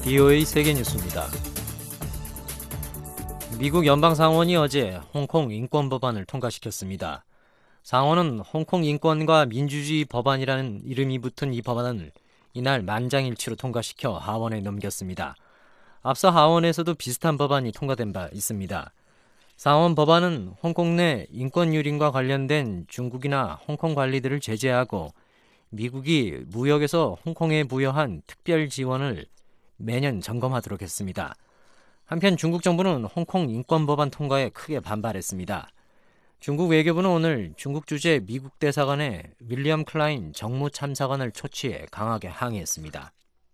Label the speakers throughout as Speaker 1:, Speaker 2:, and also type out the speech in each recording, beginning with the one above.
Speaker 1: BOA 세계뉴스입니다. 미국 연방상원이 어제 홍콩 인권법안을 통과시켰습니다. 상원은 홍콩 인권과 민주주의 법안이라는 이름이 붙은 이 법안을 이날 만장일치로 통과시켜 하원에 넘겼습니다. 앞서 하원에서도 비슷한 법안이 통과된 바 있습니다. 상원 법안은 홍콩 내 인권 유린과 관련된 중국이나 홍콩 관리들을 제재하고 미국이 무역에서 홍콩에 부여한 특별 지원을 매년 점검하도록 했습니다. 한편 중국 정부는 홍콩 인권법안 통과에 크게 반발했습니다. 중국 외교부는 오늘 중국 주재 미국 대사관에 윌리엄 클라인 정무참사관을 초치해 강하게 항의했습니다.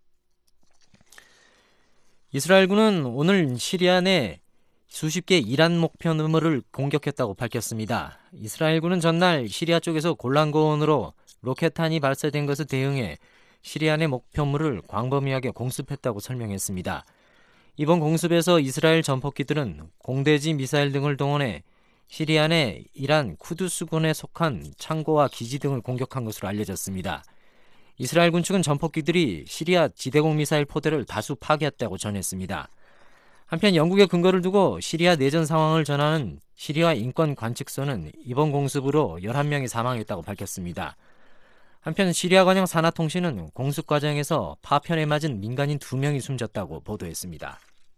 Speaker 1: 이스라엘군은 오늘 시리아 내 수십 개 이란 목표물을 공격했다고 밝혔습니다. 이스라엘군은 전날 시리아 쪽에서 골란고원으로 로켓탄이 발사된 것에 대응해 시리아 내 목표물을 광범위하게 공습했다고 설명했습니다. 이번 공습에서 이스라엘 전폭기들은 공대지 미사일 등을 동원해 시리아 내 이란 쿠두스군에 속한 창고와 기지 등을 공격한 것으로 알려졌습니다. 이스라엘군 측은 전폭기들이 시리아 지대공 미사일 포대를 다수 파괴했다고 전했습니다. 한편 영국의 근거를 두고 시리아 내전 상황을 전하는 시리아 인권관측소는 이번 공습으로 11명이 사망했다고 밝혔습니다. 한편 시리아 관영 산하통신은 공습 과정에서 파편에 맞은 민간인 2명이 숨졌다고 보도했습니다.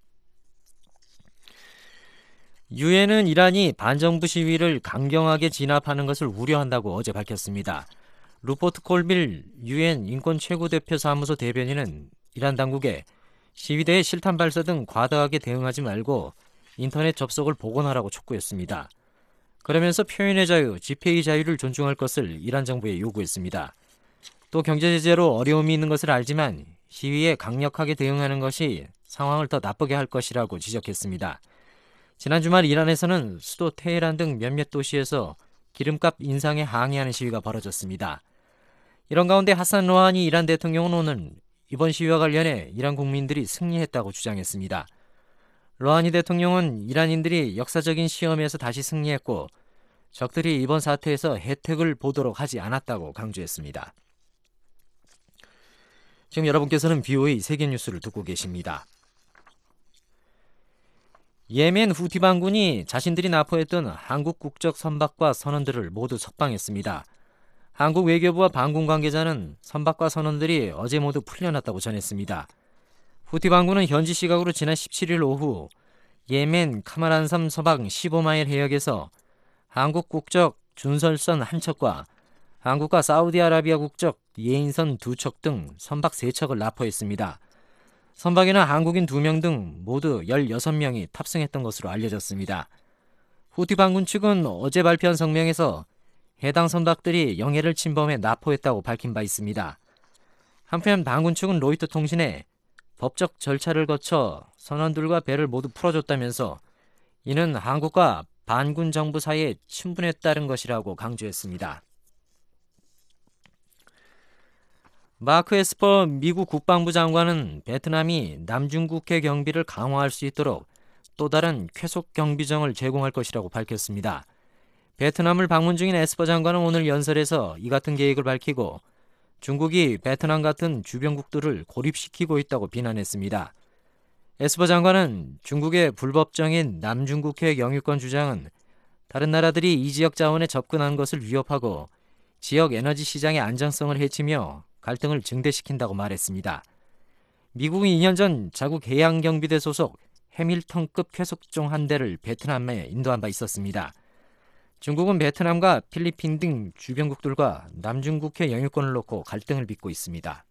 Speaker 1: 유엔은 이란이 반정부 시위를 강경하게 진압하는 것을 우려한다고 어제 밝혔습니다. 루포트 콜빌 유엔 인권 최고대표 사무소 대변인은 이란 당국에 시위대의 실탄 발사 등 과다하게 대응하지 말고 인터넷 접속을 복원하라고 촉구했습니다. 그러면서 표현의 자유, 집회의 자유를 존중할 것을 이란 정부에 요구했습니다. 또 경제 제재로 어려움이 있는 것을 알지만 시위에 강력하게 대응하는 것이 상황을 더 나쁘게 할 것이라고 지적했습니다. 지난 주말 이란에서는 수도 테헤란 등 몇몇 도시에서 기름값 인상에 항의하는 시위가 벌어졌습니다. 이런 가운데 하산 로하니 이란 대통령은 오늘 이번 시위와 관련해 이란 국민들이 승리했다고 주장했습니다. 로하니 대통령은 이란인들이 역사적인 시험에서 다시 승리했고 적들이 이번 사태에서 혜택을 보도록 하지 않았다고 강조했습니다. 지금 여러분께서는 BOA 세계뉴스를 듣고 계십니다. 예멘 후티 반군이 자신들이 납포했던 한국 국적 선박과 선원들을 모두 석방했습니다. 한국 외교부와 반군 관계자는 선박과 선원들이 어제 모두 풀려났다고 전했습니다. 후티 반군은 현지 시각으로 지난 17일 오후 예멘 카마란섬 서방 15마일 해역에서 한국 국적 준설선 한 척과 한국과 사우디아라비아 국적 예인선 2척 등 선박 3척을 납포했습니다. 선박에는 한국인 2명 등 모두 16명이 탑승했던 것으로 알려졌습니다. 후티 반군 측은 어제 발표한 성명에서 해당 선박들이 영해를 침범해 납포했다고 밝힌 바 있습니다. 한편 반군 측은 로이터 통신에 법적 절차를 거쳐 선원들과 배를 모두 풀어줬다면서 이는 한국과 반군 정부 사이의 친분에 따른 것이라고 강조했습니다. 마크 에스퍼 미국 국방부 장관은 베트남이 남중국해 경비를 강화할 수 있도록 또 다른 쾌속 경비정을 제공할 것이라고 밝혔습니다. 베트남을 방문 중인 에스퍼 장관은 오늘 연설에서 이 같은 계획을 밝히고 중국이 베트남 같은 주변국들을 고립시키고 있다고 비난했습니다. 에스퍼 장관은 중국의 불법정인 남중국해 영유권 주장은 다른 나라들이 이 지역 자원에 접근한 것을 위협하고 지역 에너지 시장의 안정성을 해치며 갈등을 증대시킨다고 말했습니다. 미국은 2년 전 자국 해양경비대 소속 해밀턴급 쾌속종 한 대를 베트남에 인도한 바 있었습니다. 중국은 베트남과 필리핀 등 주변국들과 남중국해 영유권을 놓고 갈등을 빚고 있습니다.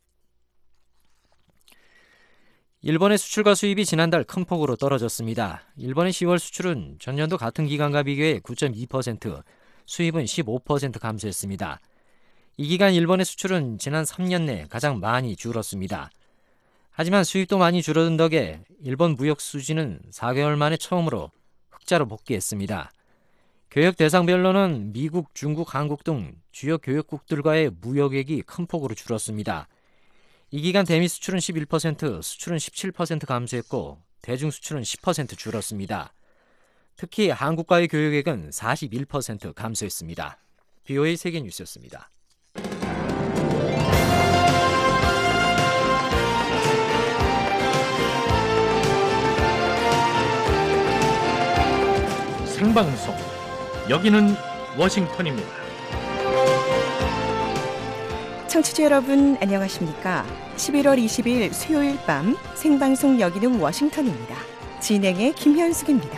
Speaker 1: 일본의 수출과 수입이 지난달 큰 폭으로 떨어졌습니다. 일본의 10월 수출은 전년도 같은 기간과 비교해 9.2%, 수입은 15% 감소했습니다. 이 기간 일본의 수출은 지난 3년 내 가장 많이 줄었습니다. 하지만 수입도 많이 줄어든 덕에 일본 무역 수지는 4개월 만에 처음으로 흑자로 복귀했습니다. 교역 대상별로는 미국, 중국, 한국 등 주요 교역국들과의 무역액이 큰 폭으로 줄었습니다. 이 기간 대미 수출은 11%, 수출은 17% 감소했고 대중 수출은 10% 줄었습니다. 특히 한국과의 교역액은 41% 감소했습니다. BOA 세계뉴스였습니다.
Speaker 2: 생방송. 여기는 워싱턴입니다.
Speaker 3: 청취자 여러분 안녕하십니까? 11월 20일 수요일 밤 생방송 여기는 워싱턴입니다. 진행의 김현숙입니다.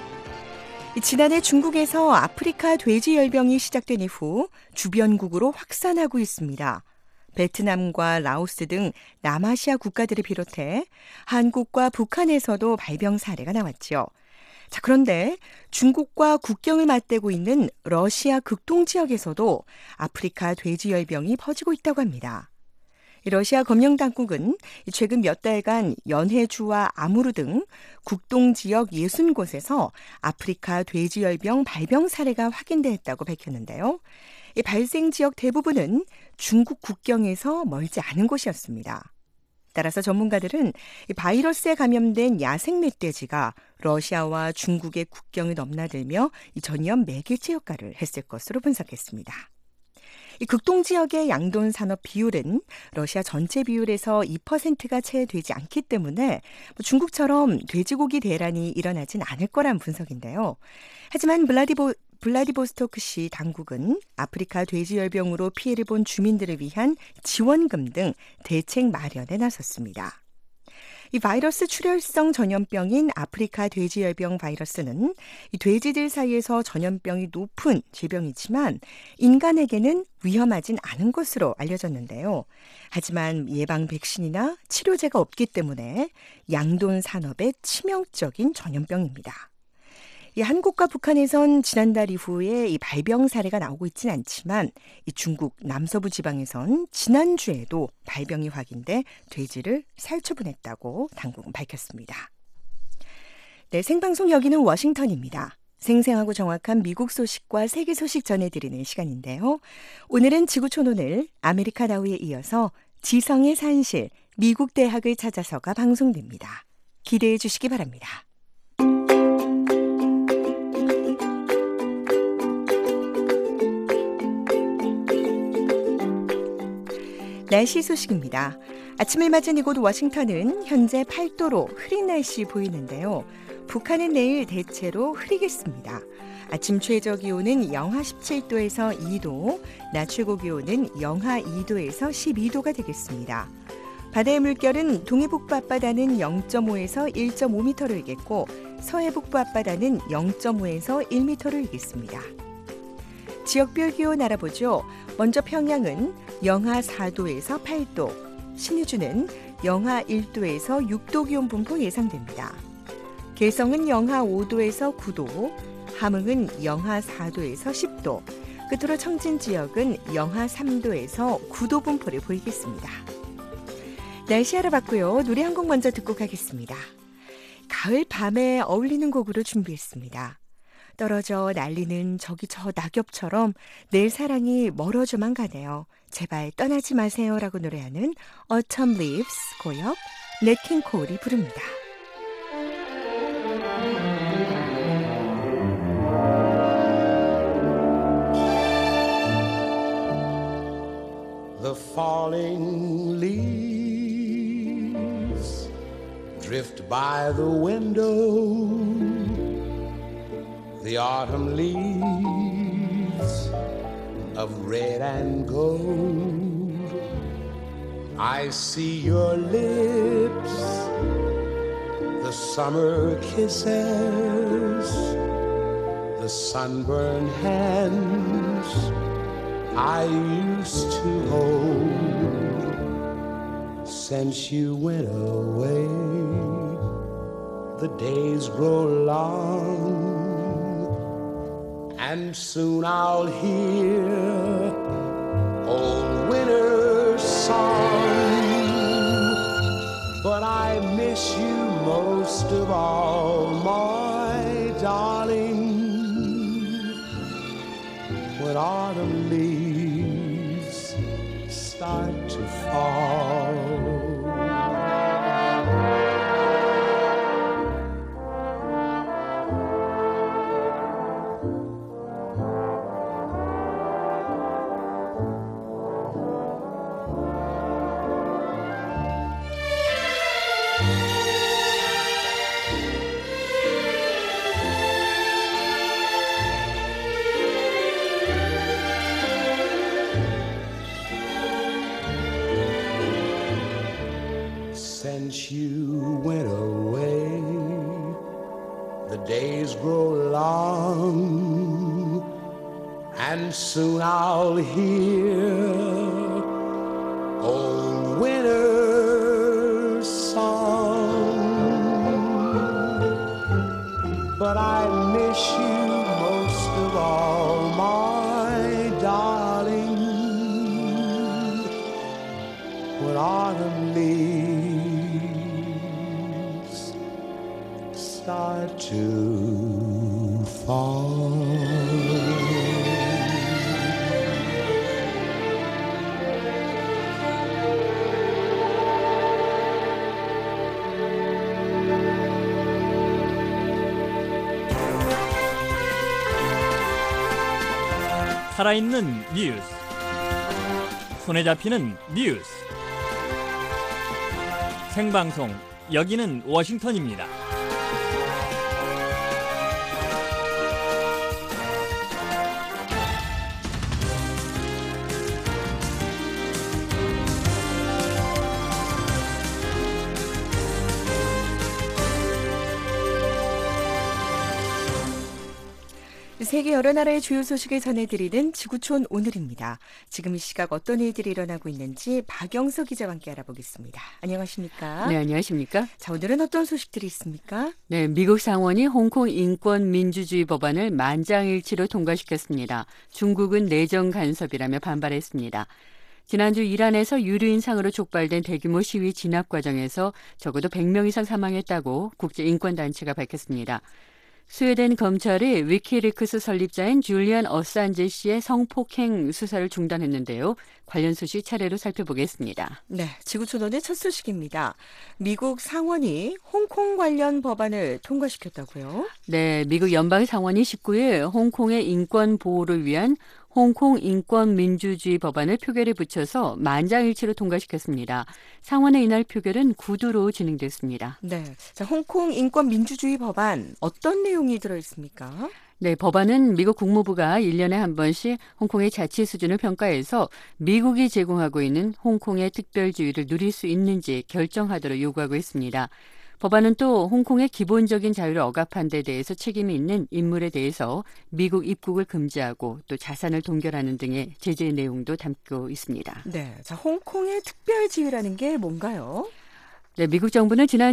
Speaker 3: 지난해 중국에서 아프리카 돼지열병이 시작된 이후 주변국으로 확산하고 있습니다. 베트남과 라오스 등 남아시아 국가들을 비롯해 한국과 북한에서도 발병 사례가 나왔죠. 자, 그런데 중국과 국경을 맞대고 있는 러시아 극동 지역에서도 아프리카 돼지열병이 퍼지고 있다고 합니다. 러시아 검령 당국은 최근 몇 달간 연해주와 아무르 등 국동 지역 60곳에서 아프리카 돼지열병 발병 사례가 확인됐다고 밝혔는데요. 이 발생 지역 대부분은 중국 국경에서 멀지 않은 곳이었습니다. 따라서 전문가들은 이 바이러스에 감염된 야생 멧돼지가 러시아와 중국의 국경을 넘나들며 이 전염 매개체 역할을 했을 것으로 분석했습니다. 이 극동 지역의 양돈 산업 비율은 러시아 전체 비율에서 2%가 채 되지 않기 때문에 중국처럼 돼지고기 대란이 일어나진 않을 거란 분석인데요. 하지만 블라디보스토크시 당국은 아프리카 돼지열병으로 피해를 본 주민들을 위한 지원금 등 대책 마련에 나섰습니다. 이 바이러스 출혈성 전염병인 아프리카 돼지열병 바이러스는 이 돼지들 사이에서 전염병이 높은 질병이지만 인간에게는 위험하진 않은 것으로 알려졌는데요. 하지만 예방 백신이나 치료제가 없기 때문에 양돈 산업의 치명적인 전염병입니다. 이 한국과 북한에선 지난달 이후에 이 발병 사례가 나오고 있지는 않지만 이 중국 남서부 지방에선 지난주에도 발병이 확인돼 돼지를 살처분했다고 당국은 밝혔습니다. 네, 생방송 여기는 워싱턴입니다. 생생하고 정확한 미국 소식과 세계 소식 전해드리는 시간인데요. 오늘은 지구촌오늘 아메리카 나우에 이어서 지성의 산실 미국 대학을 찾아서가 방송됩니다. 기대해 주시기 바랍니다. 날씨 소식입니다. 아침을 맞은 이곳 워싱턴은 현재 8도로 흐린 날씨 보이는데요. 북한은 내일 대체로 흐리겠습니다. 아침 최저 기온은 영하 17도에서 2도, 낮 최고 기온은 영하 2도에서 12도가 되겠습니다. 바다의 물결은 동해북부 앞바다는 0.5에서 1.5m를 일겠고 서해북부 앞바다는 0.5에서 1m를 일겠습니다. 지역별 기온 알아보죠. 먼저 평양은 영하 4도에서 8도, 신의주는 영하 1도에서 6도 기온 분포 예상됩니다. 개성은 영하 5도에서 9도, 함흥은 영하 4도에서 10도, 끝으로 청진 지역은 영하 3도에서 9도 분포를 보이겠습니다. 날씨 알아봤고요. 노래 한 곡 먼저 듣고 가겠습니다. 가을 밤에 어울리는 곡으로 준비했습니다. 떨어져 날리는 저기 저 낙엽처럼 내 사랑이 멀어져만 가네요. 제발 떠나지 마세요 라고 노래하는 Autumn Leaves 고역 넷 킹 콜이 부릅니다.
Speaker 4: The falling leaves drift by the window. The autumn leaves of red and gold. I see your lips, the summer kisses, the sunburned hands I used to hold. Since you went away, the days grow long, and soon I'll hear old winter's song. But I miss you most of all, my darling, when autumn leaves start to fall. since you went away, the days grow long, and soon I'll hear old winter's song. But I miss you most of all, my darling, when autumn leaves start to fall.
Speaker 5: 살아있는 뉴스, 손에 잡히는 뉴스, 생방송, 여기는 워싱턴입니다.
Speaker 3: 세계 여러 나라의 주요 소식을 전해드리는 지구촌 오늘입니다. 지금 이 시각 어떤 일들이 일어나고 있는지 박영석 기자와 함께 알아보겠습니다. 안녕하십니까?
Speaker 6: 네, 안녕하십니까?
Speaker 3: 자, 오늘은 어떤 소식들이 있습니까?
Speaker 6: 네, 미국 상원이 홍콩 인권 민주주의 법안을 만장일치로 통과시켰습니다. 중국은 내정 간섭이라며 반발했습니다. 지난주 이란에서 유류인상으로 촉발된 대규모 시위 진압 과정에서 적어도 100명 이상 사망했다고 국제인권단체가 밝혔습니다. 스웨덴 검찰이 위키리크스 설립자인 줄리안 어산제 씨의 성폭행 수사를 중단했는데요. 관련 소식 차례로 살펴보겠습니다.
Speaker 3: 네, 지구촌 오늘 첫 소식입니다. 미국 상원이 홍콩 관련 법안을 통과시켰다고요?
Speaker 6: 네, 미국 연방 상원이 19일 홍콩의 인권 보호를 위한 홍콩 인권 민주주의 법안을 표결에 붙여서 만장일치로 통과시켰습니다. 상원의 이날 표결은 9두로 진행됐습니다.
Speaker 3: 네, 자, 홍콩 인권 민주주의 법안 어떤 내용이 들어있습니까?
Speaker 6: 네, 법안은 미국 국무부가 1년에 한 번씩 홍콩의 자치 수준을 평가해서 미국이 제공하고 있는 홍콩의 특별주의를 누릴 수 있는지 결정하도록 요구하고 있습니다. 법안은 또 홍콩의 기본적인 자유를 억압한 데 대해서 책임이 있는 인물에 대해서 미국 입국을 금지하고 또 자산을 동결하는 등의 제재 내용도 담고 있습니다.
Speaker 3: 네, 자, 홍콩의 특별지위라는 게 뭔가요?
Speaker 6: 네, 미국 정부는 지난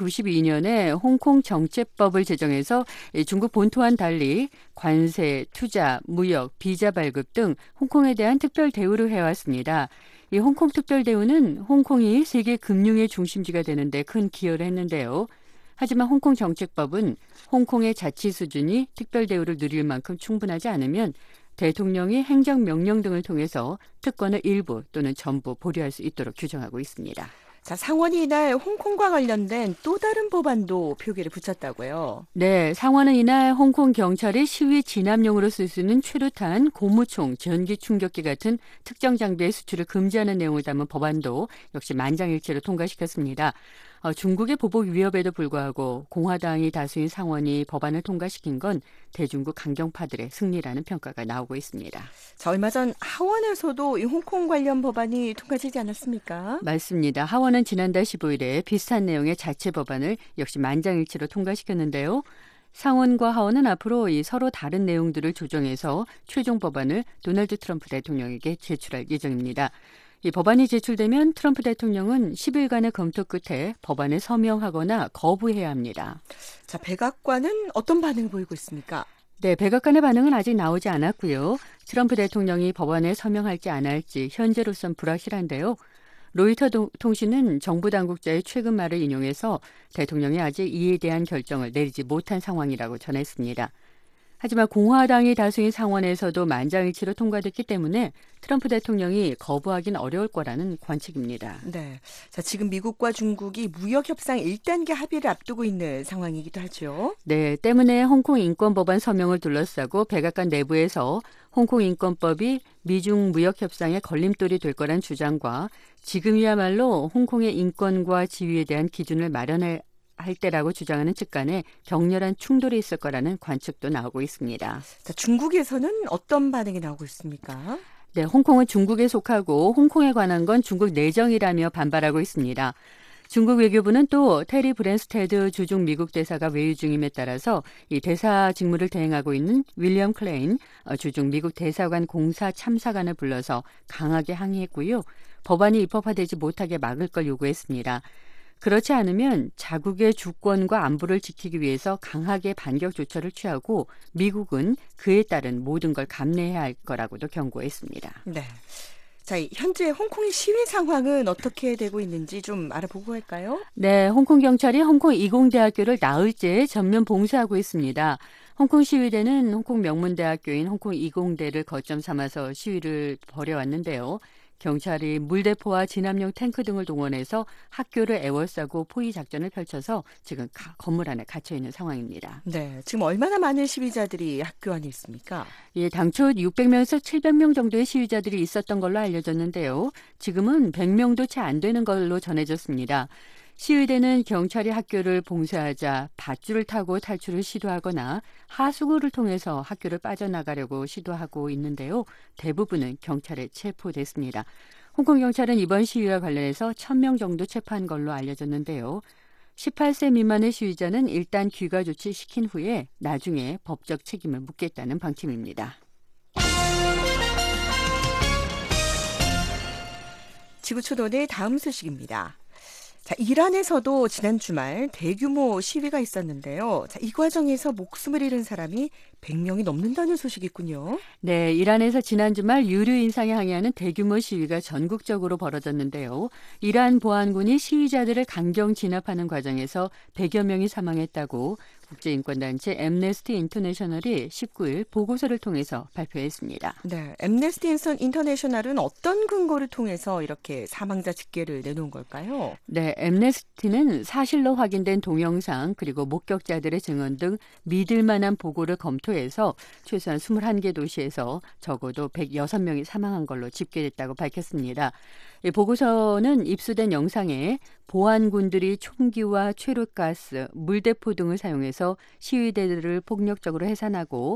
Speaker 6: 1992년에 홍콩 정책법을 제정해서 중국 본토와는 달리 관세, 투자, 무역, 비자 발급 등 홍콩에 대한 특별 대우를 해왔습니다. 이 홍콩 특별 대우는 홍콩이 세계 금융의 중심지가 되는 데 큰 기여를 했는데요. 하지만 홍콩 정책법은 홍콩의 자치 수준이 특별 대우를 누릴 만큼 충분하지 않으면 대통령이 행정명령 등을 통해서 특권을 일부 또는 전부 보류할 수 있도록 규정하고 있습니다.
Speaker 3: 자, 상원이 이날 홍콩과 관련된 또 다른 법안도 표결에 붙였다고요?
Speaker 6: 네, 상원은 이날 홍콩 경찰이 시위 진압용으로 쓸 수 있는 최루탄, 고무총, 전기 충격기 같은 특정 장비의 수출을 금지하는 내용을 담은 법안도 역시 만장일치로 통과시켰습니다. 중국의 보복 위협에도 불구하고 공화당이 다수인 상원이 법안을 통과시킨 건 대중국 강경파들의 승리라는 평가가 나오고 있습니다.
Speaker 3: 자, 얼마 전 하원에서도 이 홍콩 관련 법안이 통과되지 않았습니까?
Speaker 6: 맞습니다. 하원은 지난달 15일에 비슷한 내용의 자체 법안을 역시 만장일치로 통과시켰는데요. 상원과 하원은 앞으로 이 서로 다른 내용들을 조정해서 최종 법안을 도널드 트럼프 대통령에게 제출할 예정입니다. 이 법안이 제출되면 트럼프 대통령은 10일간의 검토 끝에 법안에 서명하거나 거부해야 합니다.
Speaker 3: 자, 백악관은 어떤 반응을 보이고 있습니까?
Speaker 6: 네, 백악관의 반응은 아직 나오지 않았고요. 트럼프 대통령이 법안에 서명할지 안 할지 현재로선 불확실한데요. 로이터 통신은 정부 당국자의 최근 말을 인용해서 대통령이 아직 이에 대한 결정을 내리지 못한 상황이라고 전했습니다. 하지만 공화당이 다수인 상원에서도 만장일치로 통과됐기 때문에 트럼프 대통령이 거부하긴 어려울 거라는 관측입니다.
Speaker 3: 네, 자, 지금 미국과 중국이 무역 협상 1단계 합의를 앞두고 있는 상황이기도 하죠.
Speaker 6: 네, 때문에 홍콩 인권법안 서명을 둘러싸고 백악관 내부에서 홍콩 인권법이 미중 무역 협상의 걸림돌이 될 거란 주장과 지금이야말로 홍콩의 인권과 지위에 대한 기준을 마련할 때라고 주장하는 측 간에 격렬한 충돌이 있을 거라는 관측도 나오고 있습니다.
Speaker 3: 자, 중국에서는 어떤 반응이 나오고 있습니까?
Speaker 6: 네, 홍콩은 중국에 속하고 홍콩에 관한 건 중국 내정이라며 반발하고 있습니다. 중국 외교부는 또 테리 브랜스테드 주중 미국 대사가 외유 중임에 따라서 이 대사 직무를 대행하고 있는 윌리엄 클레인 주중 미국 대사관 공사 참사관을 불러서 강하게 항의했고요. 법안이 입법화되지 못하게 막을 걸 요구했습니다. 그렇지 않으면 자국의 주권과 안보를 지키기 위해서 강하게 반격 조처를 취하고 미국은 그에 따른 모든 걸 감내해야 할 거라고도 경고했습니다.
Speaker 3: 네. 자, 현재 홍콩의 시위 상황은 어떻게 되고 있는지 좀 알아보고 할까요?
Speaker 6: 네, 홍콩 경찰이 홍콩 이공대학교를 나흘째 전면 봉쇄하고 있습니다. 홍콩 시위대는 홍콩 명문대학교인 홍콩 이공대를 거점 삼아서 시위를 벌여왔는데요. 경찰이 물대포와 진압용 탱크 등을 동원해서 학교를 애워싸고 포위 작전을 펼쳐서 지금 건물 안에 갇혀 있는 상황입니다.
Speaker 3: 네, 지금 얼마나 많은 시위자들이 학교 안에 있습니까?
Speaker 6: 예, 당초 600명에서 700명 정도의 시위자들이 있었던 걸로 알려졌는데요. 지금은 100명도 채 안 되는 걸로 전해졌습니다. 시위대는 경찰이 학교를 봉쇄하자 밧줄을 타고 탈출을 시도하거나 하수구를 통해서 학교를 빠져나가려고 시도하고 있는데요. 대부분은 경찰에 체포됐습니다. 홍콩 경찰은 이번 시위와 관련해서 1000명 정도 체포한 걸로 알려졌는데요. 18세 미만의 시위자는 일단 귀가 조치시킨 후에 나중에 법적 책임을 묻겠다는 방침입니다.
Speaker 3: 지구촌오늘 다음 소식입니다. 자, 이란에서도 지난 주말 대규모 시위가 있었는데요. 자, 이 과정에서 목숨을 잃은 사람이 100명이 넘는다는 소식이 있군요.
Speaker 6: 네, 이란에서 지난 주말 유류 인상에 항의하는 대규모 시위가 전국적으로 벌어졌는데요. 이란 보안군이 시위자들을 강경 진압하는 과정에서 100여 명이 사망했다고 국제인권단체 앰네스티 인터내셔널이 19일 보고서를 통해서 발표했습니다.
Speaker 3: 네, 앰네스티 인터내셔널은 어떤 근거를 통해서 이렇게 사망자 집계를 내놓은 걸까요?
Speaker 6: 네, 앰네스티는 사실로 확인된 동영상 그리고 목격자들의 증언 등 믿을 만한 보고를 검토해서 최소한 21개 도시에서 적어도 106명이 사망한 걸로 집계됐다고 밝혔습니다. 이 보고서는 입수된 영상에 보안군들이 총기와 최루가스, 물대포 등을 사용해서 시위대들을 폭력적으로 해산하고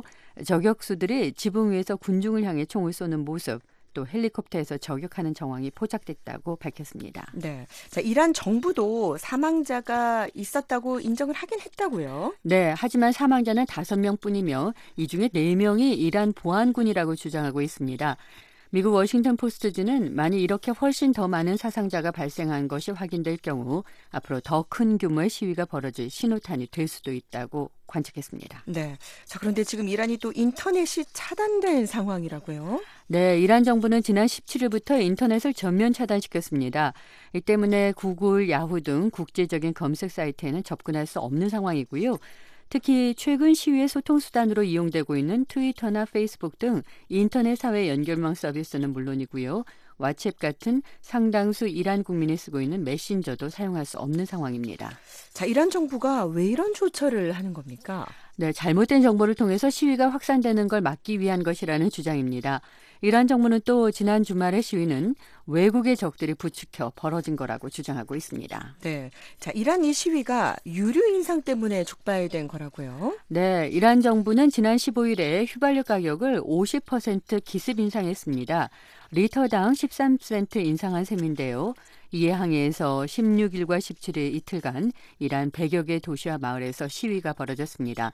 Speaker 6: 저격수들이 지붕 위에서 군중을 향해 총을 쏘는 모습, 또 헬리콥터에서 저격하는 정황이 포착됐다고 밝혔습니다.
Speaker 3: 네, 자, 이란 정부도 사망자가 있었다고 인정을 하긴 했다고요?
Speaker 6: 네, 하지만 사망자는 5명뿐이며 이 중에 4명이 이란 보안군이라고 주장하고 있습니다. 미국 워싱턴 포스트지는 만일 이렇게 훨씬 더 많은 사상자가 발생한 것이 확인될 경우 앞으로 더 큰 규모의 시위가 벌어질 신호탄이 될 수도 있다고 관측했습니다.
Speaker 3: 네, 자, 그런데 지금 이란이 또 인터넷이 차단된 상황이라고요?
Speaker 6: 네, 이란 정부는 지난 17일부터 인터넷을 전면 차단시켰습니다. 이 때문에 구글, 야후 등 국제적인 검색 사이트에는 접근할 수 없는 상황이고요. 특히 최근 시위의 소통수단으로 이용되고 있는 트위터나 페이스북 등 인터넷 사회 연결망 서비스는 물론이고요. 왓츠앱 같은 상당수 이란 국민이 쓰고 있는 메신저도 사용할 수 없는 상황입니다.
Speaker 3: 자, 이란 정부가 왜 이런 조처를 하는 겁니까?
Speaker 6: 네, 잘못된 정보를 통해서 시위가 확산되는 걸 막기 위한 것이라는 주장입니다. 이란 정부는 또 지난 주말의 시위는 외국의 적들이 부추겨 벌어진 거라고 주장하고 있습니다.
Speaker 3: 네, 자, 이란 이 시위가 유류 인상 때문에 촉발된 거라고요?
Speaker 6: 네, 이란 정부는 지난 15일에 휘발유 가격을 50% 기습 인상했습니다. 리터당 13센트 인상한 셈인데요. 이에 항의해서 16일과 17일 이틀간 이란 100여 개 도시와 마을에서 시위가 벌어졌습니다.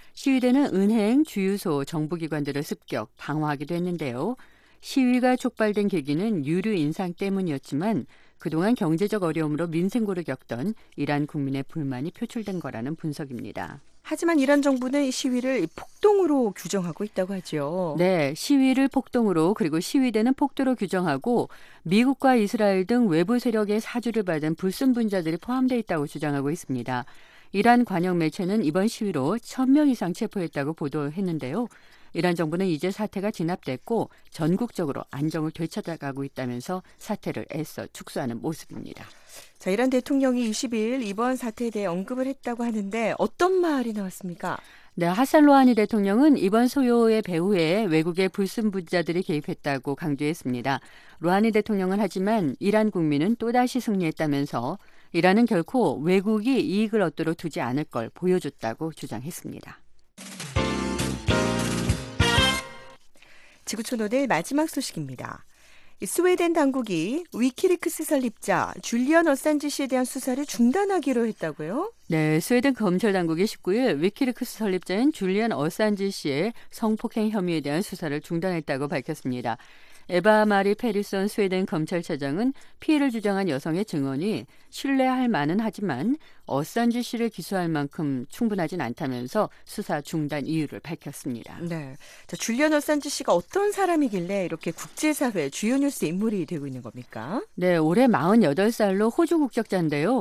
Speaker 6: 시위대는 은행, 주유소, 정부기관들을 습격, 방어하기도 했는데요. 시위가 촉발된 계기는 유류 인상 때문이었지만 그동안 경제적 어려움으로 민생고를 겪던 이란 국민의 불만이 표출된 거라는 분석입니다.
Speaker 3: 하지만 이란 정부는 이 시위를 폭동으로 규정하고 있다고 하죠.
Speaker 6: 네, 시위를 폭동으로 그리고 시위대는 폭도로 규정하고 미국과 이스라엘 등 외부 세력의 사주를 받은 불순분자들이 포함되어 있다고 주장하고 있습니다. 이란 관영 매체는 이번 시위로 1000명 이상 체포했다고 보도했는데요. 이란 정부는 이제 사태가 진압됐고 전국적으로 안정을 되찾아가고 있다면서 사태를 애써 축소하는 모습입니다.
Speaker 3: 자, 이란 대통령이 20일 이번 사태에 대해 언급을 했다고 하는데 어떤 말이 나왔습니까?
Speaker 6: 네, 하산 로하니 대통령은 이번 소요의 배후에 외국의 불순분자들이 개입했다고 강조했습니다. 로하니 대통령은 하지만 이란 국민은 또다시 승리했다면서 이란은 결코 외국이 이익을 얻도록 두지 않을 걸 보여줬다고 주장했습니다.
Speaker 3: 지구촌 오늘 마지막 소식입니다. 이 스웨덴 당국이 위키리크스 설립자 줄리언 어산지 씨에 대한 수사를 중단하기로 했다고요?
Speaker 6: 네, 스웨덴 검찰 당국이 19일 위키리크스 설립자인 줄리안 어산지 씨의 성폭행 혐의에 대한 수사를 중단했다고 밝혔습니다. 에바 마리 페리선 스웨덴 검찰차장은 피해를 주장한 여성의 증언이 신뢰할 만은 하지만 어산지 씨를 기소할 만큼 충분하진 않다면서 수사 중단 이유를 밝혔습니다.
Speaker 3: 네. 자, 줄리언 어산지 씨가 어떤 사람이길래 이렇게 국제사회 주요 뉴스 인물이 되고 있는 겁니까?
Speaker 6: 네, 올해 48살로 호주 국적자인데요.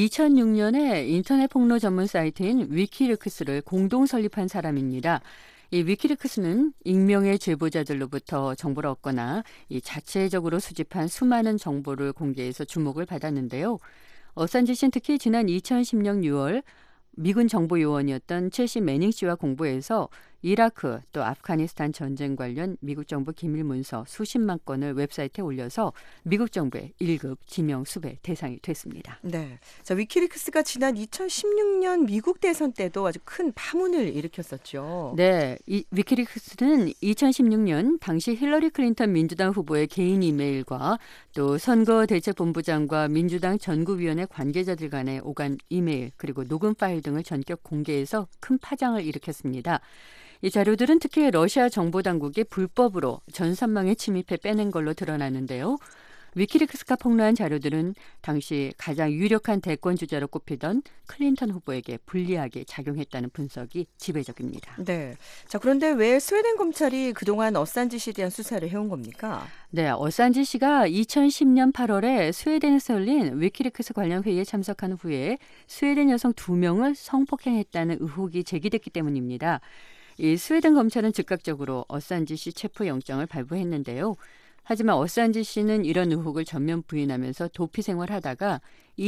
Speaker 6: 2006년에 인터넷 폭로 전문 사이트인 위키리크스를 공동 설립한 사람입니다. 이 위키리크스는 익명의 제보자들로부터 정보를 얻거나 이 자체적으로 수집한 수많은 정보를 공개해서 주목을 받았는데요. 어산지 씨는 특히 지난 2010년 6월 미군 정보요원이었던 첼시 매닝 씨와 공부해서 이라크 또 아프가니스탄 전쟁 관련 미국 정부 기밀 문서 수십만 건을 웨브사이트에 올려서 미국 정부의 1급 지명 수배 대상이 됐습니다.
Speaker 3: 네. 자, 위키리크스가 지난 2016년 미국 대선 때도 아주 큰 파문을 일으켰었죠.
Speaker 6: 네, 이 위키리크스는 2016년 당시 힐러리 클린턴 민주당 후보의 개인 이메일과 또 선거대책본부장과 민주당 전구위원회 관계자들 간의 오간 이메일 그리고 녹음 파일 등을 전격 공개해서 큰 파장을 일으켰습니다. 이 자료들은 특히 러시아 정보당국이 불법으로 전산망에 침입해 빼낸 걸로 드러나는데요. 위키리크스가 폭로한 자료들은 당시 가장 유력한 대권 주자로 꼽히던 클린턴 후보에게 불리하게 작용했다는 분석이 지배적입니다.
Speaker 3: 네. 자, 그런데 왜 스웨덴 검찰이 그동안 어산지 씨에 대한 수사를 해온 겁니까?
Speaker 6: 네, 어산지 씨가 2010년 8월에 스웨덴에서 열린 위키리크스 관련 회의에 참석한 후에 스웨덴 여성 2명을 성폭행했다는 의혹이 제기됐기 때문입니다. 이 스웨덴 검찰은 즉각적으로 어산지 씨 체포 영장을 발부했는데요. 하지만 어산지 씨는 이런 의혹을 전면 부인하면서 도피 생활하다가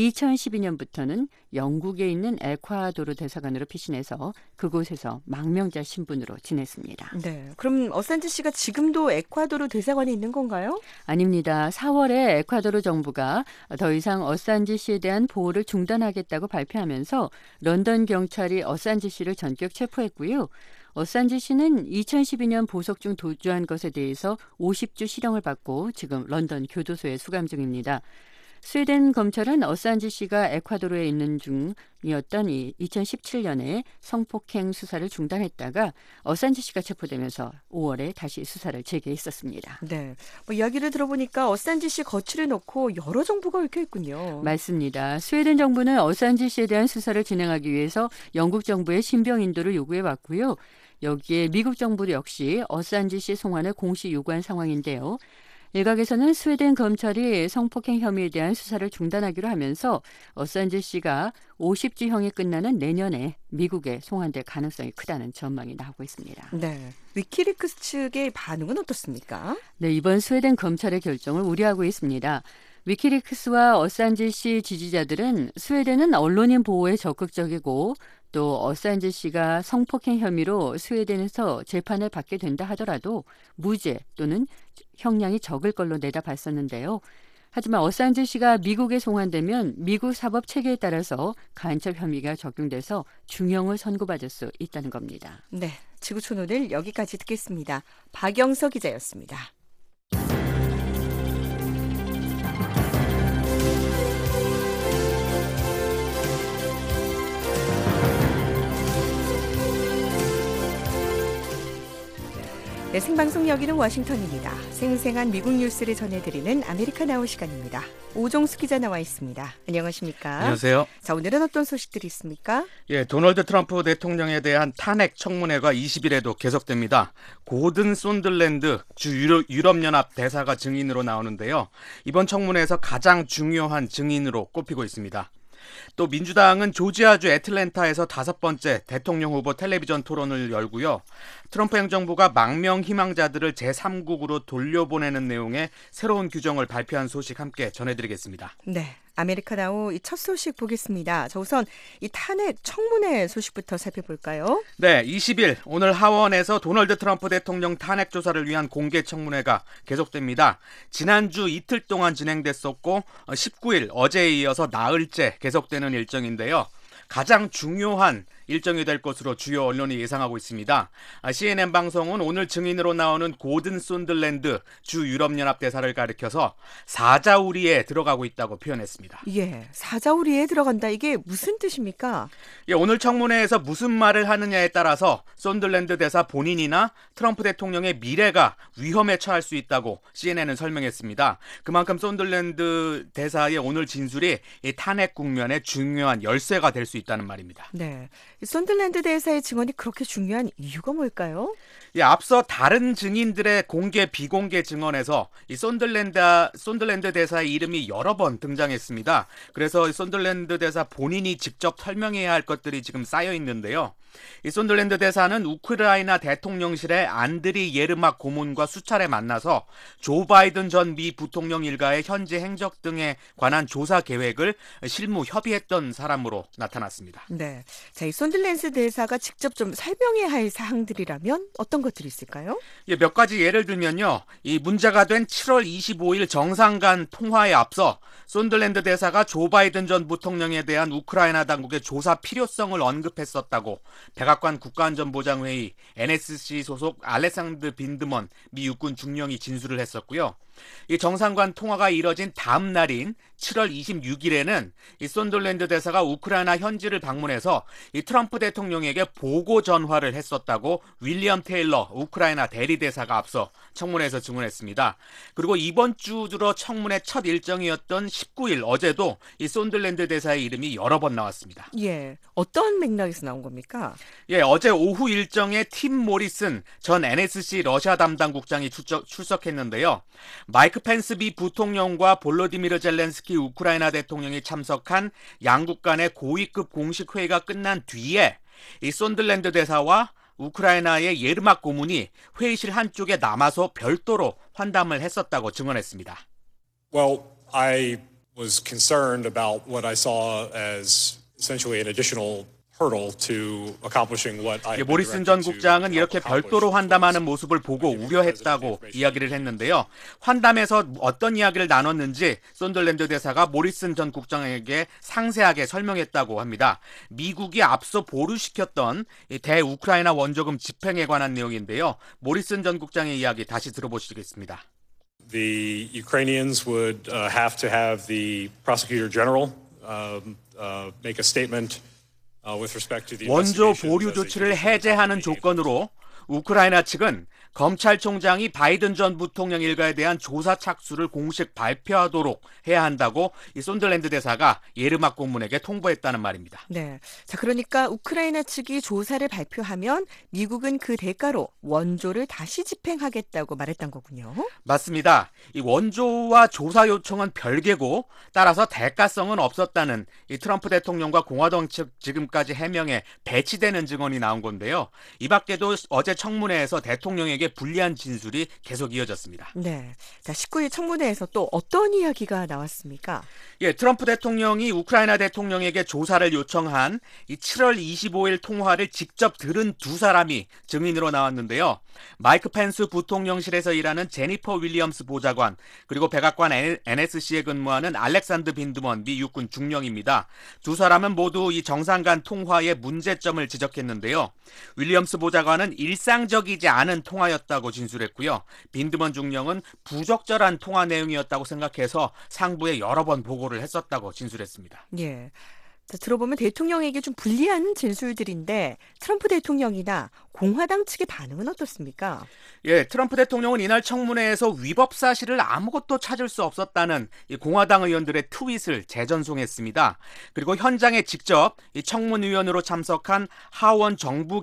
Speaker 6: 2012년부터는 영국에 있는 에콰도르 대사관으로 피신해서 그곳에서 망명자 신분으로 지냈습니다.
Speaker 3: 네. 그럼 어산지 씨가 지금도 에콰도르 대사관에 있는 건가요?
Speaker 6: 아닙니다. 4월에 에콰도르 정부가 더 이상 어산지 씨에 대한 보호를 중단하겠다고 발표하면서 런던 경찰이 어산지 씨를 전격 체포했고요. 어산지 씨는 2012년 보석 중 도주한 것에 대해서 50주 실형을 받고 지금 런던 교도소에 수감 중입니다. 스웨덴 검찰은 어산지 씨가 에콰도르에 있는 중이었던 2017년에 성폭행 수사를 중단했다가 어산지 씨가 체포되면서 5월에 다시 수사를 재개했었습니다.
Speaker 3: 네. 뭐 이야기를 들어보니까 어산지 씨 거취를 놓고 여러 정보가 얽혀 있군요.
Speaker 6: 맞습니다. 스웨덴 정부는 어산지 씨에 대한 수사를 진행하기 위해서 영국 정부의 신병 인도를 요구해 왔고요. 여기에 미국 정부도 역시 어산지 씨 송환을 공식 요구한 상황인데요. 일각에서는 스웨덴 검찰이 성폭행 혐의에 대한 수사를 중단하기로 하면서 어산지 씨가 50주형이 끝나는 내년에 미국에 송환될 가능성이 크다는 전망이 나오고 있습니다.
Speaker 3: 네. 위키리크스 측의 반응은 어떻습니까?
Speaker 6: 네, 이번 스웨덴 검찰의 결정을 우려하고 있습니다. 위키리크스와 어산지 씨 지지자들은 스웨덴은 언론인 보호에 적극적이고 또 어산지 씨가 성폭행 혐의로 스웨덴에서 재판을 받게 된다 하더라도 무죄 또는 형량이 적을 걸로 내다봤었는데요. 하지만 어산지 씨가 미국에 송환되면 미국 사법 체계에 따라서 간첩 혐의가 적용돼서 중형을 선고받을 수 있다는 겁니다.
Speaker 3: 네. 지구촌 오늘 여기까지 듣겠습니다. 박영서 기자였습니다. 네, 생방송 여기는 워싱턴입니다. 생생한 미국 뉴스를 전해드리는 아메리카나우 시간입니다. 오종수 기자 나와 있습니다. 안녕하십니까?
Speaker 7: 안녕하세요.
Speaker 3: 자, 오늘은 어떤 소식들이 있습니까?
Speaker 7: 예, 도널드 트럼프 대통령에 대한 탄핵 청문회가 20일에도 계속됩니다. 고든 손들랜드 주 유럽연합 대사가 증인으로 나오는데요. 이번 청문회에서 가장 중요한 증인으로 꼽히고 있습니다. 또 민주당은 조지아주 애틀랜타에서 5번째 대통령 후보 텔레비전 토론을 열고요. 트럼프 행정부가 망명 희망자들을 제3국으로 돌려보내는 내용의 새로운 규정을 발표한 소식 함께 전해드리겠습니다.
Speaker 3: 네, 아메리카나우 이 첫 소식 보겠습니다. 자, 우선 이 탄핵 청문회 소식부터 살펴볼까요?
Speaker 7: 네, 20일 오늘 하원에서 도널드 트럼프 대통령 탄핵 조사를 위한 공개 청문회가 계속됩니다. 지난주 이틀 동안 진행됐었고 19일 어제에 이어서 나흘째 계속되는 일정인데요. 가장 중요한 일정이 될 것으로 주요 언론이 예상하고 있습니다. CNN 방송은 오늘 증인으로 나오는 고든 손들랜드 주 유럽연합 대사를 가리켜서 사자우리에 들어가고 있다고 표현했습니다.
Speaker 3: 예, 사자우리에 들어간다. 이게 무슨 뜻입니까?
Speaker 7: 예, 오늘 청문회에서 무슨 말을 하느냐에 따라서 손들랜드 대사 본인이나 트럼프 대통령의 미래가 위험에 처할 수 있다고 CNN은 설명했습니다. 그만큼 손들랜드 대사의 오늘 진술이 이 탄핵 국면의 중요한 열쇠가 될 수 있다는 말입니다.
Speaker 3: 네, 이 손들랜드 대사의 증언이 그렇게 중요한 이유가 뭘까요?
Speaker 7: 예, 앞서 다른 증인들의 공개 비공개 증언에서 이 손들랜드 대사의 이름이 여러 번 등장했습니다. 그래서 손들랜드 대사 본인이 직접 설명해야 할 것들이 지금 쌓여 있는데요. 이 손들랜드 대사는 우크라이나 대통령실의 안드리 예르막 고문과 수차례 만나서 조 바이든 전 미 부통령 일가의 현지 행적 등에 관한 조사 계획을 실무 협의했던 사람으로 나타났습니다.
Speaker 3: 네, 자, 이 손들랜드 대사가 직접 좀 설명해야 할 사항들이라면 어떤 것들이 있을까요?
Speaker 7: 예, 몇 가지 예를 들면요. 이 문제가 된 7월 25일 정상 간 통화에 앞서 손들랜드 대사가 조 바이든 전 부통령에 대한 우크라이나 당국의 조사 필요성을 언급했었다고 백악관 국가안전보장회의 NSC 소속 알렉산드 빈드먼 미 육군 중령이 진술을 했었고요. 이 정상간 통화가 이뤄진 다음 날인 7월 26일에는 이 손들랜드 대사가 우크라이나 현지를 방문해서 이 트럼프 대통령에게 보고 전화를 했었다고 윌리엄 테일러 우크라이나 대리대사가 앞서 청문회에서 증언했습니다. 그리고 이번 주 들어 청문회 첫 일정이었던 19일 어제도 이 손들랜드 대사의 이름이 여러 번 나왔습니다.
Speaker 3: 예, 어떤 맥락에서 나온 겁니까?
Speaker 7: 예, 어제 오후 일정에 팀 모리슨 전 NSC 러시아 담당 국장이 출석했는데요. 마이크 펜스 미 부통령과 볼로디미르 젤렌스키 우크라이나 대통령이 참석한 양국 간의 고위급 공식 회의가 끝난 뒤에 이 손들랜드 대사와 우크라이나의 예르막 고문이 회의실 한쪽에 남아서 별도로 환담을 했었다고 증언했습니다.
Speaker 8: Well, I was concerned about what I saw as essentially an additional hurdle to accomplishing what I had been
Speaker 7: 모리슨
Speaker 8: directed
Speaker 7: 전
Speaker 8: to
Speaker 7: 국장은 이렇게
Speaker 8: accomplish.
Speaker 7: 별도로 환담하는 모습을 보고 우려했다고 이야기를 했는데요. 환담에서 어떤 이야기를 나눴는지 손들랜드 대사가 모리슨 전 국장에게 상세하게 설명했다고 합니다. 미국이 앞서 보류시켰던 대우크라이나 원조금 집행에 관한 내용인데요. 모리슨 전 국장의 이야기 다시 들어보시겠습니다.
Speaker 8: The Ukrainians would have to have the prosecutor general make a statement with respect to the
Speaker 7: 원조
Speaker 8: investigations
Speaker 7: 보류
Speaker 8: as they
Speaker 7: 조치를
Speaker 8: continue to
Speaker 7: 해제하는
Speaker 8: investigate.
Speaker 7: 조건으로 우크라이나 측은 검찰총장이 바이든 전 부통령 일가에 대한 조사 착수를 공식 발표하도록 해야 한다고 이 손들랜드 대사가 예르막 고문에게 통보했다는 말입니다.
Speaker 3: 네, 자, 그러니까 우크라이나 측이 조사를 발표하면 미국은 그 대가로 원조를 다시 집행하겠다고 말했던 거군요.
Speaker 7: 맞습니다. 이 원조와 조사 요청은 별개고 따라서 대가성은 없었다는 이 트럼프 대통령과 공화당 측 지금까지 해명에 배치되는 증언이 나온 건데요. 이 밖에도 어제 청문회에서 대통령에게 불리한 진술이 계속 이어졌습니다.
Speaker 3: 네, 자, 19일 청문회에서 또 어떤 이야기가 나왔습니까?
Speaker 7: 예, 트럼프 대통령이 우크라이나 대통령에게 조사를 요청한 이 7월 25일 통화를 직접 들은 두 사람이 증인으로 나왔는데요. 마이크 펜스 부통령실에서 일하는 제니퍼 윌리엄스 보좌관, 그리고 백악관 NSC에 근무하는 알렉산드 빈드먼 미 육군 중령입니다. 두 사람은 모두 이 정상 간 통화의 문제점을 지적했는데요. 윌리엄스 보좌관은 일상적이지 않은 통화였다고 진술했고요. 빈드먼 중령은 부적절한 통화 내용이었다고 생각해서 상부에 여러 번 보고를 했었다고 진술했습니다.
Speaker 3: 예. 자, 들어보면 대통령에게 좀 불리한 진술들인데 트럼프 대통령이나 공화당 측의 반응은 어떻습니까?
Speaker 7: 예, 트럼프 대통령은 이날 청문회에서 위법 사실을 아무것도 찾을 수 없었다는 이 공화당 의원들의 트윗을 재전송했습니다. 그리고 현장에 직접 이 청문위원으로 참석한 하원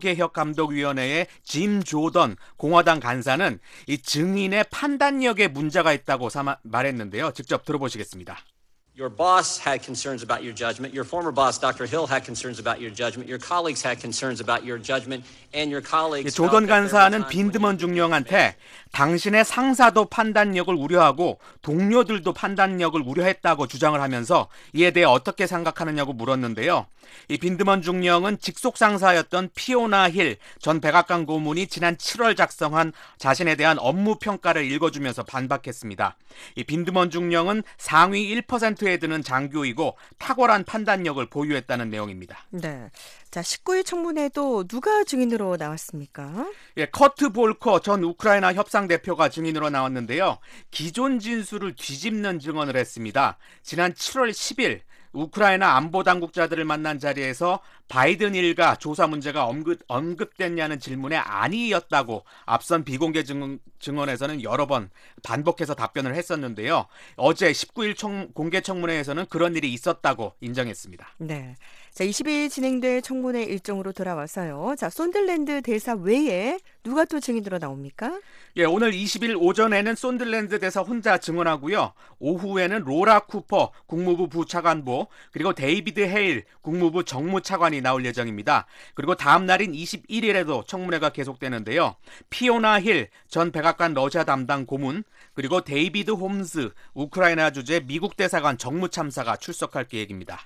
Speaker 7: 정부개혁감독위원회의 짐 조던 공화당 간사는 이 증인의 판단력에 문제가 있다고 말했는데요. 직접 들어보시겠습니다.
Speaker 9: Your boss had concerns about your judgment. Your former boss, Dr. Hill, had concerns about your judgment. Your colleagues had concerns about your judgment. And your colleagues
Speaker 7: 조던 간사는 빈드먼 중령한테 당신의 상사도 판단력을 우려하고 동료들도 판단력을 우려했다고 주장을 하면서 이에 대해 어떻게 생각하느냐고 물었는데요. 이 빈드먼 중령은 직속 상사였던 피오나 힐 전 백악관 고문이 지난 7월 작성한 자신에 대한 업무 평가를 읽어주면서 반박했습니다. 이 빈드먼 중령은 상위 1% 프론트에 드는 장교이고 탁월한 판단력을 보유했다는 내용입니다.
Speaker 3: 네. 자, 19일 청문회도 누가 증인으로 나왔습니까?
Speaker 7: 예, 커트 볼커 전 우크라이나 협상 대표가 증인으로 나왔는데요. 기존 진술을 뒤집는 증언을 했습니다. 지난 7월 10일 우크라이나 안보 당국자들을 만난 자리에서 바이든 일가 조사 문제가 언급됐냐는 질문에 아니었다고 앞선 비공개 증언에서는 여러 번 반복해서 답변을 했었는데요. 어제 19일 공개 청문회에서는 그런 일이 있었다고 인정했습니다.
Speaker 3: 네. 자, 22일 진행될 청문회 일정으로 돌아와서요. 자, 손들랜드 대사 외에 누가 또 증인으로 나옵니까?
Speaker 7: 예, 오늘 20일 오전에는 손들랜드 대사 혼자 증언하고요. 오후에는 로라 쿠퍼 국무부 부차관보 그리고 데이비드 헤일 국무부 정무차관이 나올 예정입니다. 그리고 다음 날인 21일에도 청문회가 계속되는데요. 피오나 힐 전 백악관 러시아 담당 고문 그리고 데이비드 홈즈 우크라이나 주재 미국 대사관 정무참사가 출석할 계획입니다.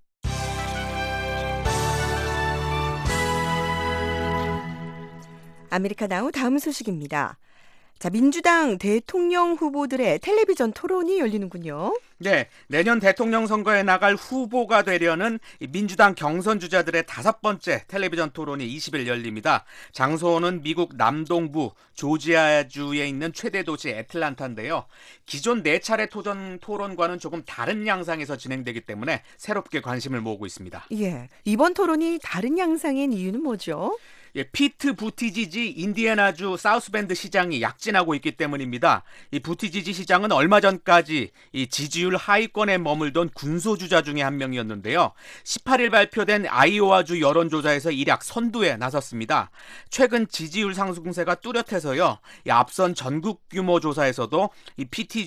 Speaker 3: 아메리카 나우 다음 소식입니다. 자, 민주당 대통령 후보들의 텔레비전 토론이 열리는군요.
Speaker 7: 네, 내년 대통령 선거에 나갈 후보가 되려는 민주당 경선 주자들의 5번째 텔레비전 토론이 20일 열립니다. 장소는 미국 남동부 조지아주에 있는 최대 도시 애틀란타인데요. 기존 4차례 토론과는 조금 다른 양상에서 진행되기 때문에 새롭게 관심을 모으고 있습니다.
Speaker 3: 예, 이번 토론이 다른 양상인 이유는 뭐죠?
Speaker 7: 예, 피트 부티지지 인디애나주 사우스밴드 시장이 약진하고 있기 때문입니다. 이 부티지지 시장은 얼마 전까지 이 지지율 하위권에 머물던 군소주자 중에 한 명이었는데요. 18일 발표된 아이오와주 여론조사에서 일약 선두에 나섰습니다. 최근 지지율 상승세가 뚜렷해서요. 이 앞선 전국 규모 조사에서도 이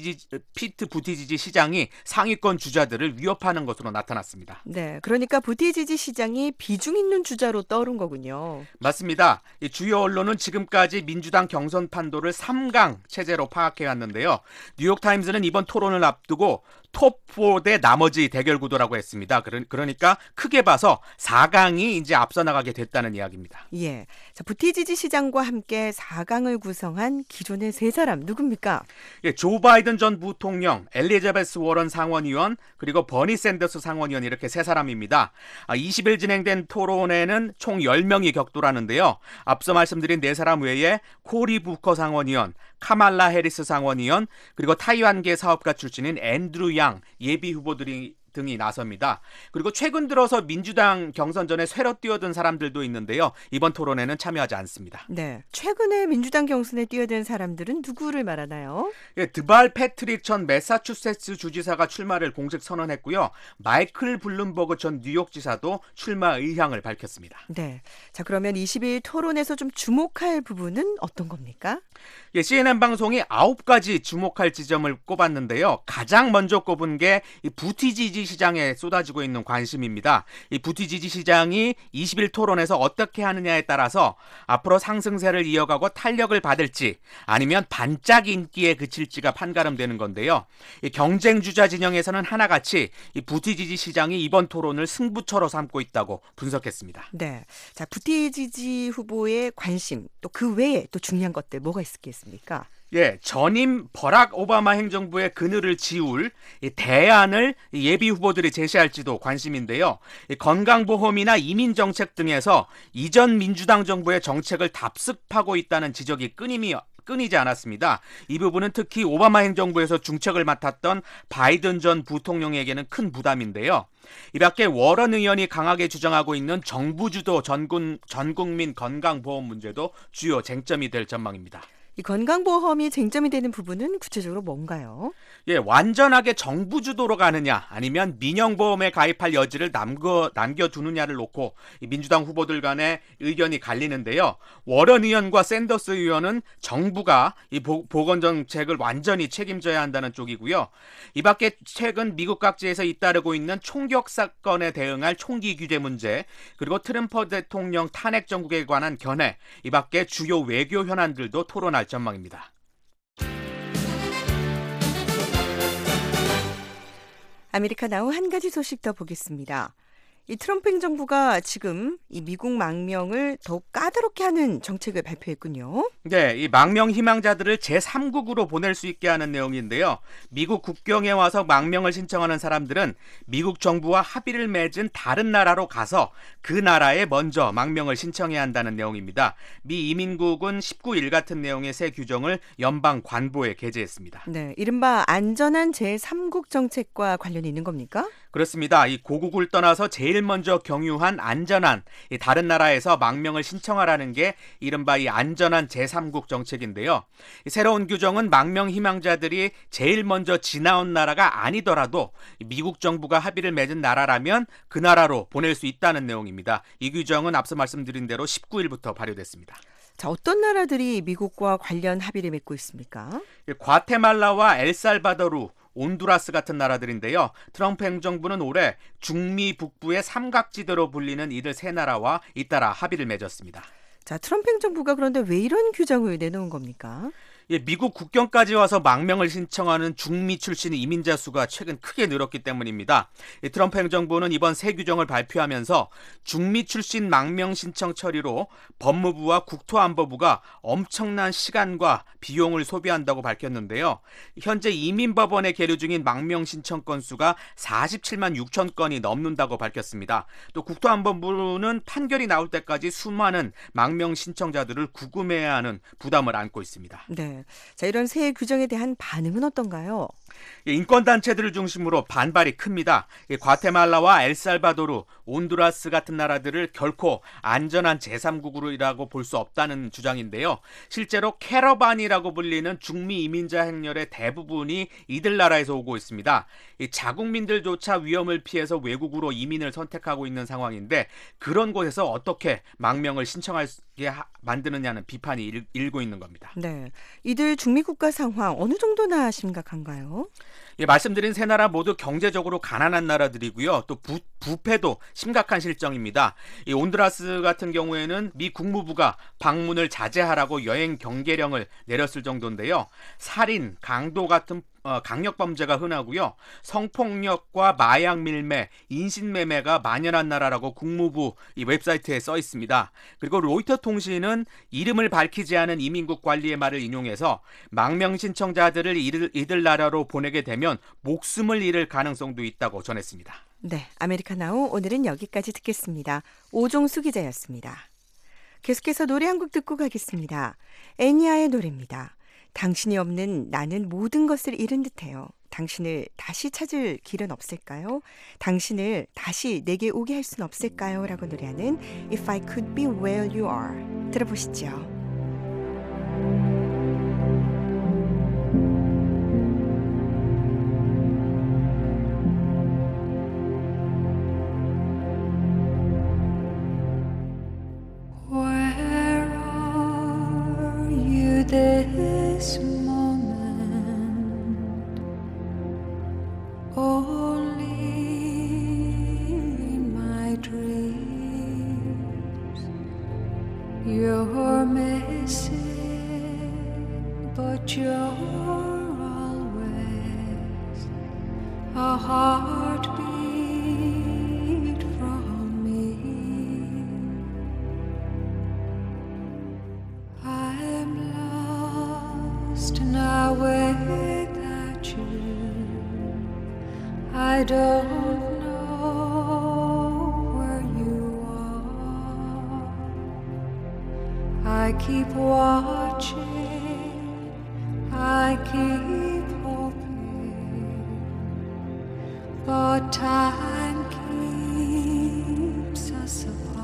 Speaker 7: 피트 부티지지 시장이 상위권 주자들을 위협하는 것으로 나타났습니다.
Speaker 3: 네, 그러니까 부티지지 시장이 비중 있는 주자로 떠오른 거군요.
Speaker 7: 맞습니다. 이 주요 언론은 지금까지 민주당 경선 판도를 3강 체제로 파악해왔는데요. 뉴욕타임즈는 이번 토론을 앞두고 톱4 대 나머지 대결 구도라고 했습니다. 그러니까 크게 봐서 4강이 이제 앞서 나가게 됐다는 이야기입니다.
Speaker 3: 예, 자, 부티지지 시장과 함께 4강을 구성한 기존의 3사람 누굽니까?
Speaker 7: 예, 조 바이든 전 부통령, 엘리자베스 워런 상원의원, 그리고 버니 샌더스 상원의원 이렇게 3사람입니다. 20일 진행된 토론에는 총 10명이 격돌하는데요. 앞서 말씀드린 4사람 외에 코리 부커 상원의원, 카말라 해리스 상원의원, 그리고 타이완계 사업가 출신인 앤드루 양 예비 후보들이 등이 나섭니다. 그리고 최근 들어서 민주당 경선전에 새로 뛰어든 사람들도 있는데요. 이번 토론에는 참여하지 않습니다.
Speaker 3: 네, 최근에 민주당 경선에 뛰어든 사람들은 누구를 말하나요?
Speaker 7: 예, 드발 패트릭 전 매사추세츠 주지사가 출마를 공식 선언했고요. 마이클 블룸버그 전 뉴욕지사도 출마 의향을 밝혔습니다.
Speaker 3: 네, 자, 그러면 20일 토론에서 좀 주목할 부분은 어떤 겁니까?
Speaker 7: 예, CNN 방송이 9가지 주목할 지점을 꼽았는데요. 가장 먼저 꼽은 게 이 부티지지 시장에 쏟아지고 있는 관심입니다. 이 부티지지 시장이 20일 토론에서 어떻게 하느냐에 따라서 앞으로 상승세를 이어가고 탄력을 받을지 아니면 반짝 인기에 그칠지가 판가름되는 건데요. 이 경쟁 주자 진영에서는 하나같이 이 부티지지 시장이 이번 토론을 승부처로 삼고 있다고 분석했습니다.
Speaker 3: 네, 자, 부티지지 후보의 관심 또 그 외에 또 중요한 것들 뭐가 있겠습니까?
Speaker 7: 예, 전임 버락 오바마 행정부의 그늘을 지울 이 대안을 예비 후보들이 제시할지도 관심인데요. 이 건강보험이나 이민정책 등에서 이전 민주당 정부의 정책을 답습하고 있다는 지적이 끊이지 않았습니다. 이 부분은 특히 오바마 행정부에서 중책을 맡았던 바이든 전 부통령에게는 큰 부담인데요. 이 밖에 워런 의원이 강하게 주장하고 있는 정부 주도 전국민 건강보험 문제도 주요 쟁점이 될 전망입니다.
Speaker 3: 이 건강보험이 쟁점이 되는 부분은 구체적으로 뭔가요?
Speaker 7: 예, 완전하게 정부 주도로 가느냐 아니면 민영보험에 가입할 여지를 남겨두느냐를 놓고 민주당 후보들 간의 의견이 갈리는데요. 워런 의원과 샌더스 의원은 정부가 이 보건정책을 완전히 책임져야 한다는 쪽이고요. 이 밖에 최근 미국 각지에서 잇따르고 있는 총격 사건에 대응할 총기 규제 문제 그리고 트럼프 대통령 탄핵 정국에 관한 견해 이 밖에 주요 외교 현안들도 토론할 전망입니다.
Speaker 3: 아메리카 나우 한 가지 소식 더 보겠습니다. 이 트럼프 행정부가 지금 이 미국 망명을 더욱 까다롭게 하는 정책을 발표했군요.
Speaker 7: 네, 이 망명 희망자들을 제3국으로 보낼 수 있게 하는 내용인데요. 미국 국경에 와서 망명을 신청하는 사람들은 미국 정부와 합의를 맺은 다른 나라로 가서 그 나라에 먼저 망명을 신청해야 한다는 내용입니다. 미 이민국은 19일 같은 내용의 새 규정을 연방 관보에 게재했습니다.
Speaker 3: 네, 이른바 안전한 제3국 정책과 관련이 있는 겁니까?
Speaker 7: 그렇습니다. 이 고국을 떠나서 제일 먼저 경유한 안전한 이 다른 나라에서 망명을 신청하라는 게 이른바 이 안전한 제3국 정책인데요. 이 새로운 규정은 망명 희망자들이 제일 먼저 지나온 나라가 아니더라도 미국 정부가 합의를 맺은 나라라면 그 나라로 보낼 수 있다는 내용입니다. 이 규정은 앞서 말씀드린 대로 19일부터 발효됐습니다.
Speaker 3: 자, 어떤 나라들이 미국과 관련 합의를 맺고 있습니까?
Speaker 7: 과테말라와 엘살바도르, 온두라스 같은 나라들인데요. 트럼프 행정부는 올해 중미 북부의 삼각지대로 불리는 이들 세 나라와 잇따라 합의를 맺었습니다.
Speaker 3: 자, 트럼프 행정부가 그런데 왜 이런 규정을 내놓은 겁니까?
Speaker 7: 미국 국경까지 와서 망명을 신청하는 중미 출신 이민자 수가 최근 크게 늘었기 때문입니다. 트럼프 행정부는 이번 새 규정을 발표하면서 중미 출신 망명 신청 처리로 법무부와 국토안보부가 엄청난 시간과 비용을 소비한다고 밝혔는데요. 현재 이민법원에 계류 중인 망명 신청 건수가 47만 6천 건이 넘는다고 밝혔습니다. 또 국토안보부는 판결이 나올 때까지 수많은 망명 신청자들을 구금해야 하는 부담을 안고 있습니다.
Speaker 3: 네. 자, 이런 새 규정에 대한 반응은 어떤가요?
Speaker 7: 인권단체들을 중심으로 반발이 큽니다. 과테말라와 엘살바도르, 온두라스 같은 나라들을 결코 안전한 제3국으로라고 볼 수 없다는 주장인데요. 실제로 캐러반이라고 불리는 중미 이민자 행렬의 대부분이 이들 나라에서 오고 있습니다. 자국민들조차 위험을 피해서 외국으로 이민을 선택하고 있는 상황인데 그런 곳에서 어떻게 망명을 신청하게 만드느냐는 비판이 일고 있는 겁니다.
Speaker 3: 네, 이들 중미 국가 상황 어느 정도나 심각한가요?
Speaker 7: 말씀드린 세 나라 모두 경제적으로 가난한 나라들이고요. 또 부패도 심각한 실정입니다. 이 온두라스 같은 경우에는 미 국무부가 방문을 자제하라고 여행 경계령을 내렸을 정도인데요. 살인, 강도 같은 강력 범죄가 흔하고요. 성폭력과 마약 밀매, 인신매매가 만연한 나라라고 국무부 이 웹사이트에 써 있습니다. 그리고 로이터 통신은 이름을 밝히지 않은 이민국 관리의 말을 인용해서 망명 신청자들을 이들 나라로 보내게 되면 목숨을 잃을 가능성도 있다고 전했습니다.
Speaker 3: 네, 아메리카나우 오늘은 여기까지 듣겠습니다. 오종수 기자였습니다. 계속해서 노래 한 곡 듣고 가겠습니다. 애니아의 노래입니다. 당신이 없는 나는 모든 것을 잃은 듯해요. 당신을 다시 찾을 길은 없을까요? 당신을 다시 내게 오게 할 수는 없을까요? 라고 노래하는 If I Could Be Where You Are 들어보시죠.
Speaker 10: This moment, only in my dreams, you're missing, but you're always a heartbeat from me. I'm now without you, I don't know where you are. I keep watching, I keep hoping, but time keeps us apart.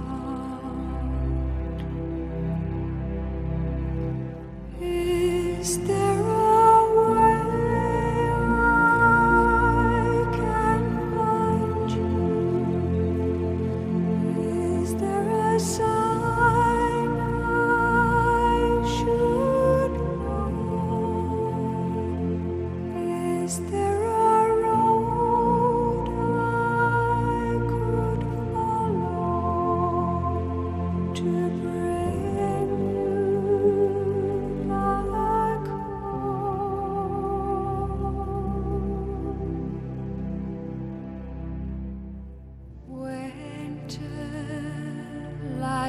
Speaker 10: Is there a way I can find you? Is there a sign I should know? Is there a road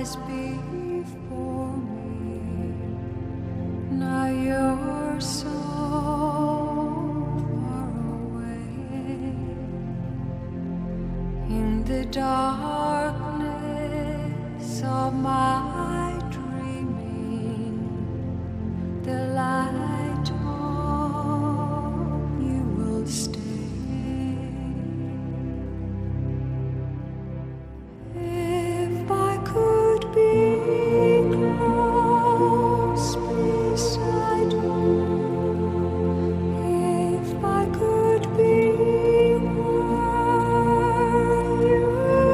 Speaker 10: lies before me. Now you're so far away. In the darkness of my dreaming, the light on you will stay. If I could be close beside you, if I could be where you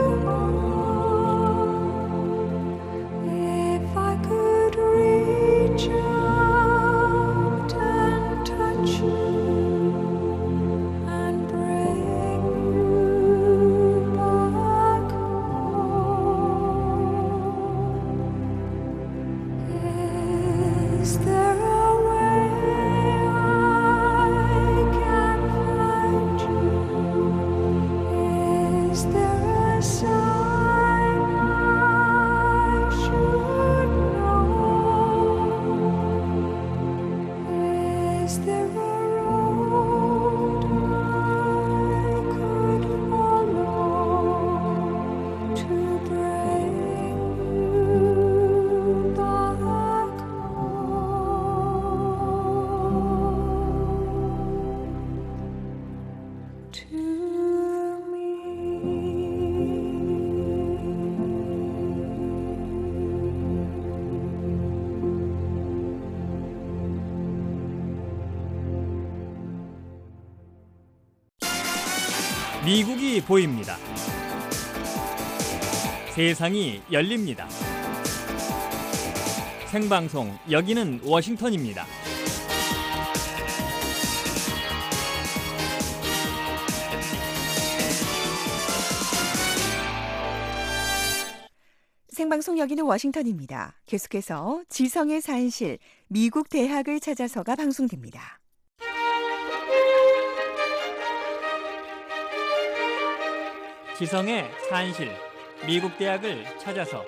Speaker 10: are, if I could reach out and touch you and bring you back home, is there a way I can find you? Is there a sign I should know? Is there a road I could follow to bring you back home to me?
Speaker 5: 미국이 보입니다. 세상이 열립니다. 생방송 여기는 워싱턴입니다.
Speaker 3: 생방송 여기는 워싱턴입니다. 계속해서 지성의 산실, 미국 대학을 찾아서가 방송됩니다.
Speaker 5: 지성의 산실, 미국 대학을 찾아서.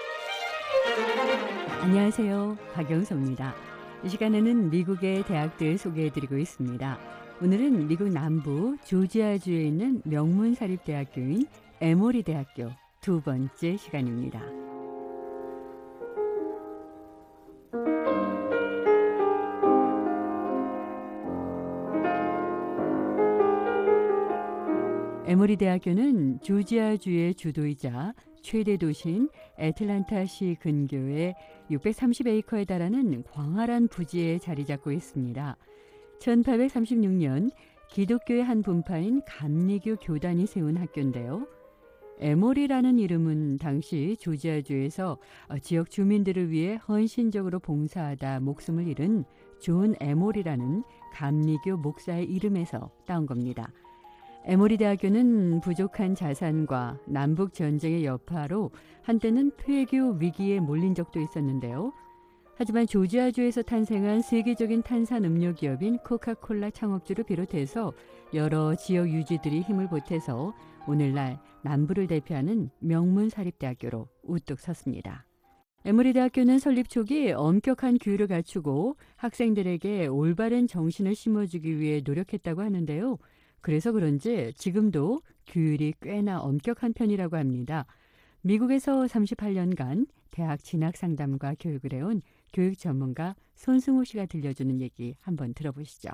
Speaker 6: 안녕하세요. 박영서입니다. 이 시간에는 미국의 대학들 소개해드리고 있습니다. 오늘은 미국 남부 조지아주에 있는 명문사립대학교인 에모리 대학교 두 번째 시간입니다. 에모리 대학교는 조지아주의 주도이자 최대 도시인 애틀란타시 근교의 630에이커에 달하는 광활한 부지에 자리 잡고 있습니다. 1836년 기독교의 한 분파인 감리교 교단이 세운 학교인데요. 에모리라는 이름은 당시 조지아주에서 지역 주민들을 위해 헌신적으로 봉사하다 목숨을 잃은 존 에모리라는 감리교 목사의 이름에서 따온 겁니다. 에모리 대학교는 부족한 자산과 남북 전쟁의 여파로 한때는 폐교 위기에 몰린 적도 있었는데요. 하지만 조지아주에서 탄생한 세계적인 탄산음료 기업인 코카콜라 창업주를 비롯해서 여러 지역 유지들이 힘을 보태서 오늘날 남부를 대표하는 명문사립대학교로 우뚝 섰습니다. 에모리 대학교는 설립 초기 엄격한 규율을 갖추고 학생들에게 올바른 정신을 심어주기 위해 노력했다고 하는데요. 그래서 그런지 지금도 규율이 꽤나 엄격한 편이라고 합니다. 미국에서 38년간 대학 진학 상담과 교육을 해온 교육 전문가 손승호 씨가 들려주는 얘기 한번 들어보시죠.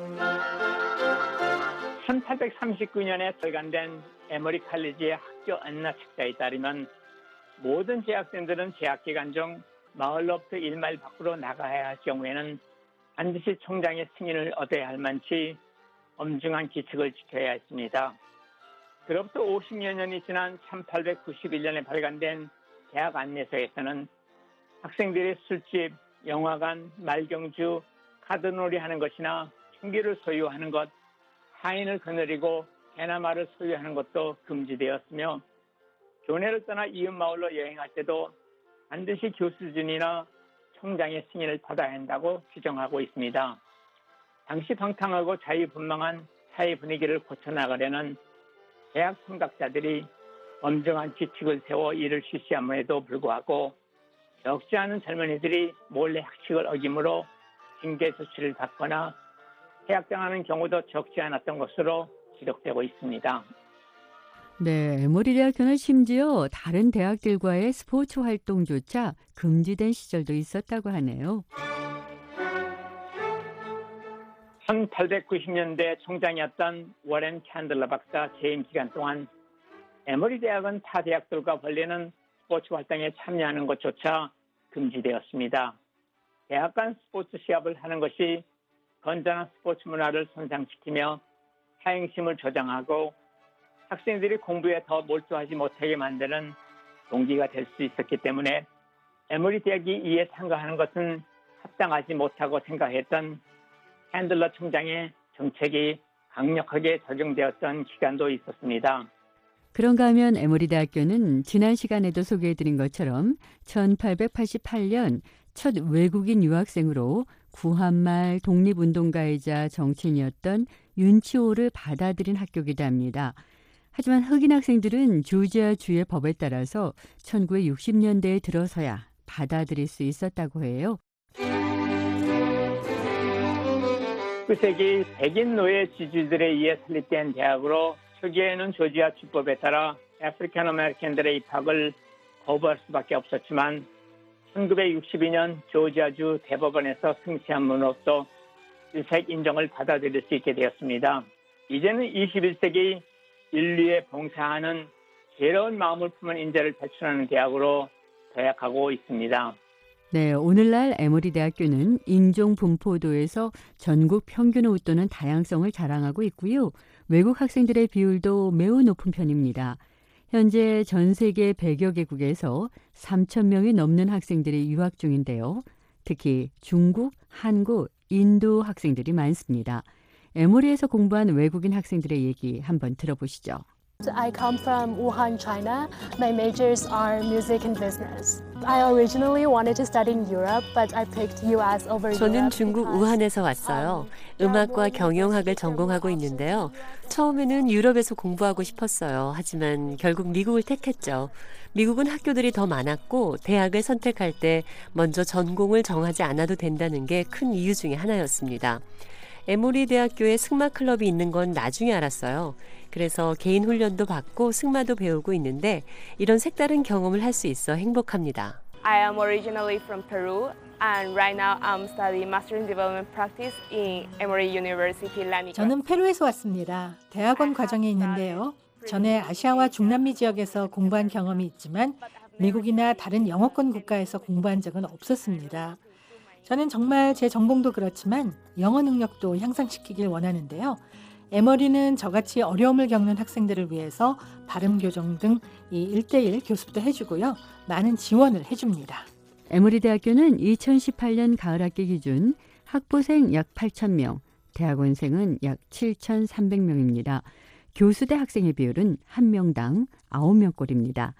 Speaker 11: 1839년에 발간된 에머리 칼리지의 학교 안내 책자에 따르면 모든 재학생들은 재학 기간 중 마을로부터 일마일 밖으로 나가야 할 경우에는 반드시 총장의 승인을 얻어야 할 만치 엄중한 규칙을 지켜야 했습니다. 그로부터 50여 년이 지난 1891년에 발간된 대학 안내서에서는 학생들이 술집, 영화관, 말경주, 카드놀이 하는 것이나 총기를 소유하는 것, 하인을 거느리고 개나 말을 소유하는 것도 금지되었으며 교내를 떠나 이웃 마을로 여행할 때도 반드시 교수진이나 총장의 승인을 받아야 한다고 규정하고 있습니다. 당시 방탕하고 자유분방한 사회 분위기를 고쳐나가려는 대학 선각자들이 엄정한 규칙을 세워 이를 실시함에도 불구하고 적지 않은 젊은이들이 몰래 학칙을 어김으로 징계 조치를 받거나 해약당하는 경우도 적지 않았던 것으로 기록되고 있습니다.
Speaker 6: 네, 에모리 대학교는 심지어 다른 대학들과의 스포츠 활동조차 금지된 시절도 있었다고 하네요.
Speaker 11: 1890년대 총장이었던 워렌 캔들러 박사 재임 기간 동안 에모리 대학은 타 대학들과 벌리는 스포츠 활동에 참여하는 것조차 금지되었습니다. 대학 간 스포츠 시합을 하는 것이 건전한 스포츠 문화를 손상시키며 사행심을 조장하고 학생들이 공부에 더 몰두하지 못하게 만드는 동기가 될 수 있었기 때문에 에모리 대학이 이에 참가하는 것은 합당하지 못하고 생각했던 캔들러 총장의 정책이 강력하게 적용되었던 기간도 있었습니다.
Speaker 6: 그런가 하면 에모리 대학교는 지난 시간에도 소개해드린 것처럼 1888년 첫 외국인 유학생으로 구한말 독립운동가이자 정치인이었던 윤치호를 받아들인 학교이기도 합니다. 하지만 흑인 학생들은 조지아주의 법에 따라서 1960년대에 들어서야 받아들일 수 있었다고 해요.
Speaker 11: 그 세기 백인 노예 지주들에 의해 설립된 대학으로 초기에는 조지아 주법에 따라 아프리칸 아메리칸들의 입학을 거부할 수밖에 없었지만 1962년 조지아주 대법원에서 승시함으로써 일색 인정을 받아들일 수 있게 되었습니다. 이제는 21세기 인류에 봉사하는 새로운 마음을 품은 인재를 배출하는 대학으로 도약하고 있습니다.
Speaker 6: 네, 오늘날 에모리 대학교는 인종 분포도에서 전국 평균을 웃도는 다양성을 자랑하고 있고요. 외국 학생들의 비율도 매우 높은 편입니다. 현재 전 세계 100여 개국에서 3,000명이 넘는 학생들이 유학 중인데요. 특히 중국, 한국, 인도 학생들이 많습니다. 에모리에서 공부한 외국인 학생들의 얘기 한번 들어보시죠.
Speaker 12: I come from Wuhan, China. My majors are music and business. I originally wanted to study in Europe, but I picked US over Europe.
Speaker 13: 저는 중국 우한에서 왔어요. 음악과 경영학을 전공하고 있는데요. 처음에는 유럽에서 공부하고 싶었어요. 하지만 결국 미국을 택했죠. 미국은 학교들이 더 많았고 대학을 선택할 때 먼저 전공을 정하지 않아도 된다는 게 큰 이유 중에 하나였습니다. 에모리 대학교에 승마 클럽이 있는 건 나중에 알았어요. 그래서 개인 훈련도 받고 승마도 배우고 있는데 이런 색다른 경험을 할 수 있어 행복합니다.
Speaker 14: I am originally from Peru and right now I'm studying Master in Development Practice in Emory University, Lanica.
Speaker 15: 저는 페루에서 왔습니다. 대학원 과정에 있는데요. 전에 아시아와 중남미 지역에서 공부한 경험이 있지만 미국이나 다른 영어권 국가에서 공부한 적은 없었습니다. 저는 정말 제 전공도 그렇지만 영어 능력도 향상시키길 원하는데요. 에머리는 저같이 어려움을 겪는 학생들을 위해서 발음 교정 등 이 1대1 교습도 해주고요. 많은 지원을 해줍니다.
Speaker 6: 에모리 대학교는 2018년 가을 학기 기준 학부생 약 8,000명, 대학원생은 약 7,300명입니다. 교수대 학생의 비율은 1명당 9명꼴입니다.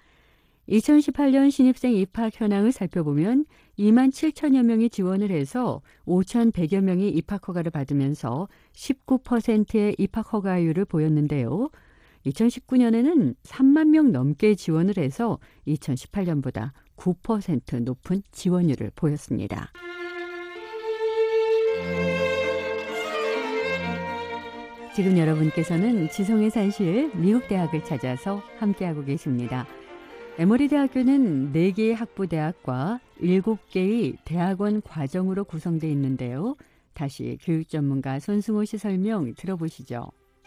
Speaker 6: 2018년 신입생 입학 현황을 살펴보면 2만 7천여 명이 지원을 해서 5,100여 명이 입학 허가를 받으면서 19%의 입학 허가율을 보였는데요. 2019년에는 3만 명 넘게 지원을 해서 2018년보다 9% 높은 지원율을 보였습니다. 지금 여러분께서는 지성의 산실 미국 대학을 찾아서 함께하고 계십니다. 에모리 대학교는 4개의 학부대학과 7개의 대학원 과정으로 구성되어 있는데요. 다시 교육 전문가 손승호 씨 설명 들어보시죠.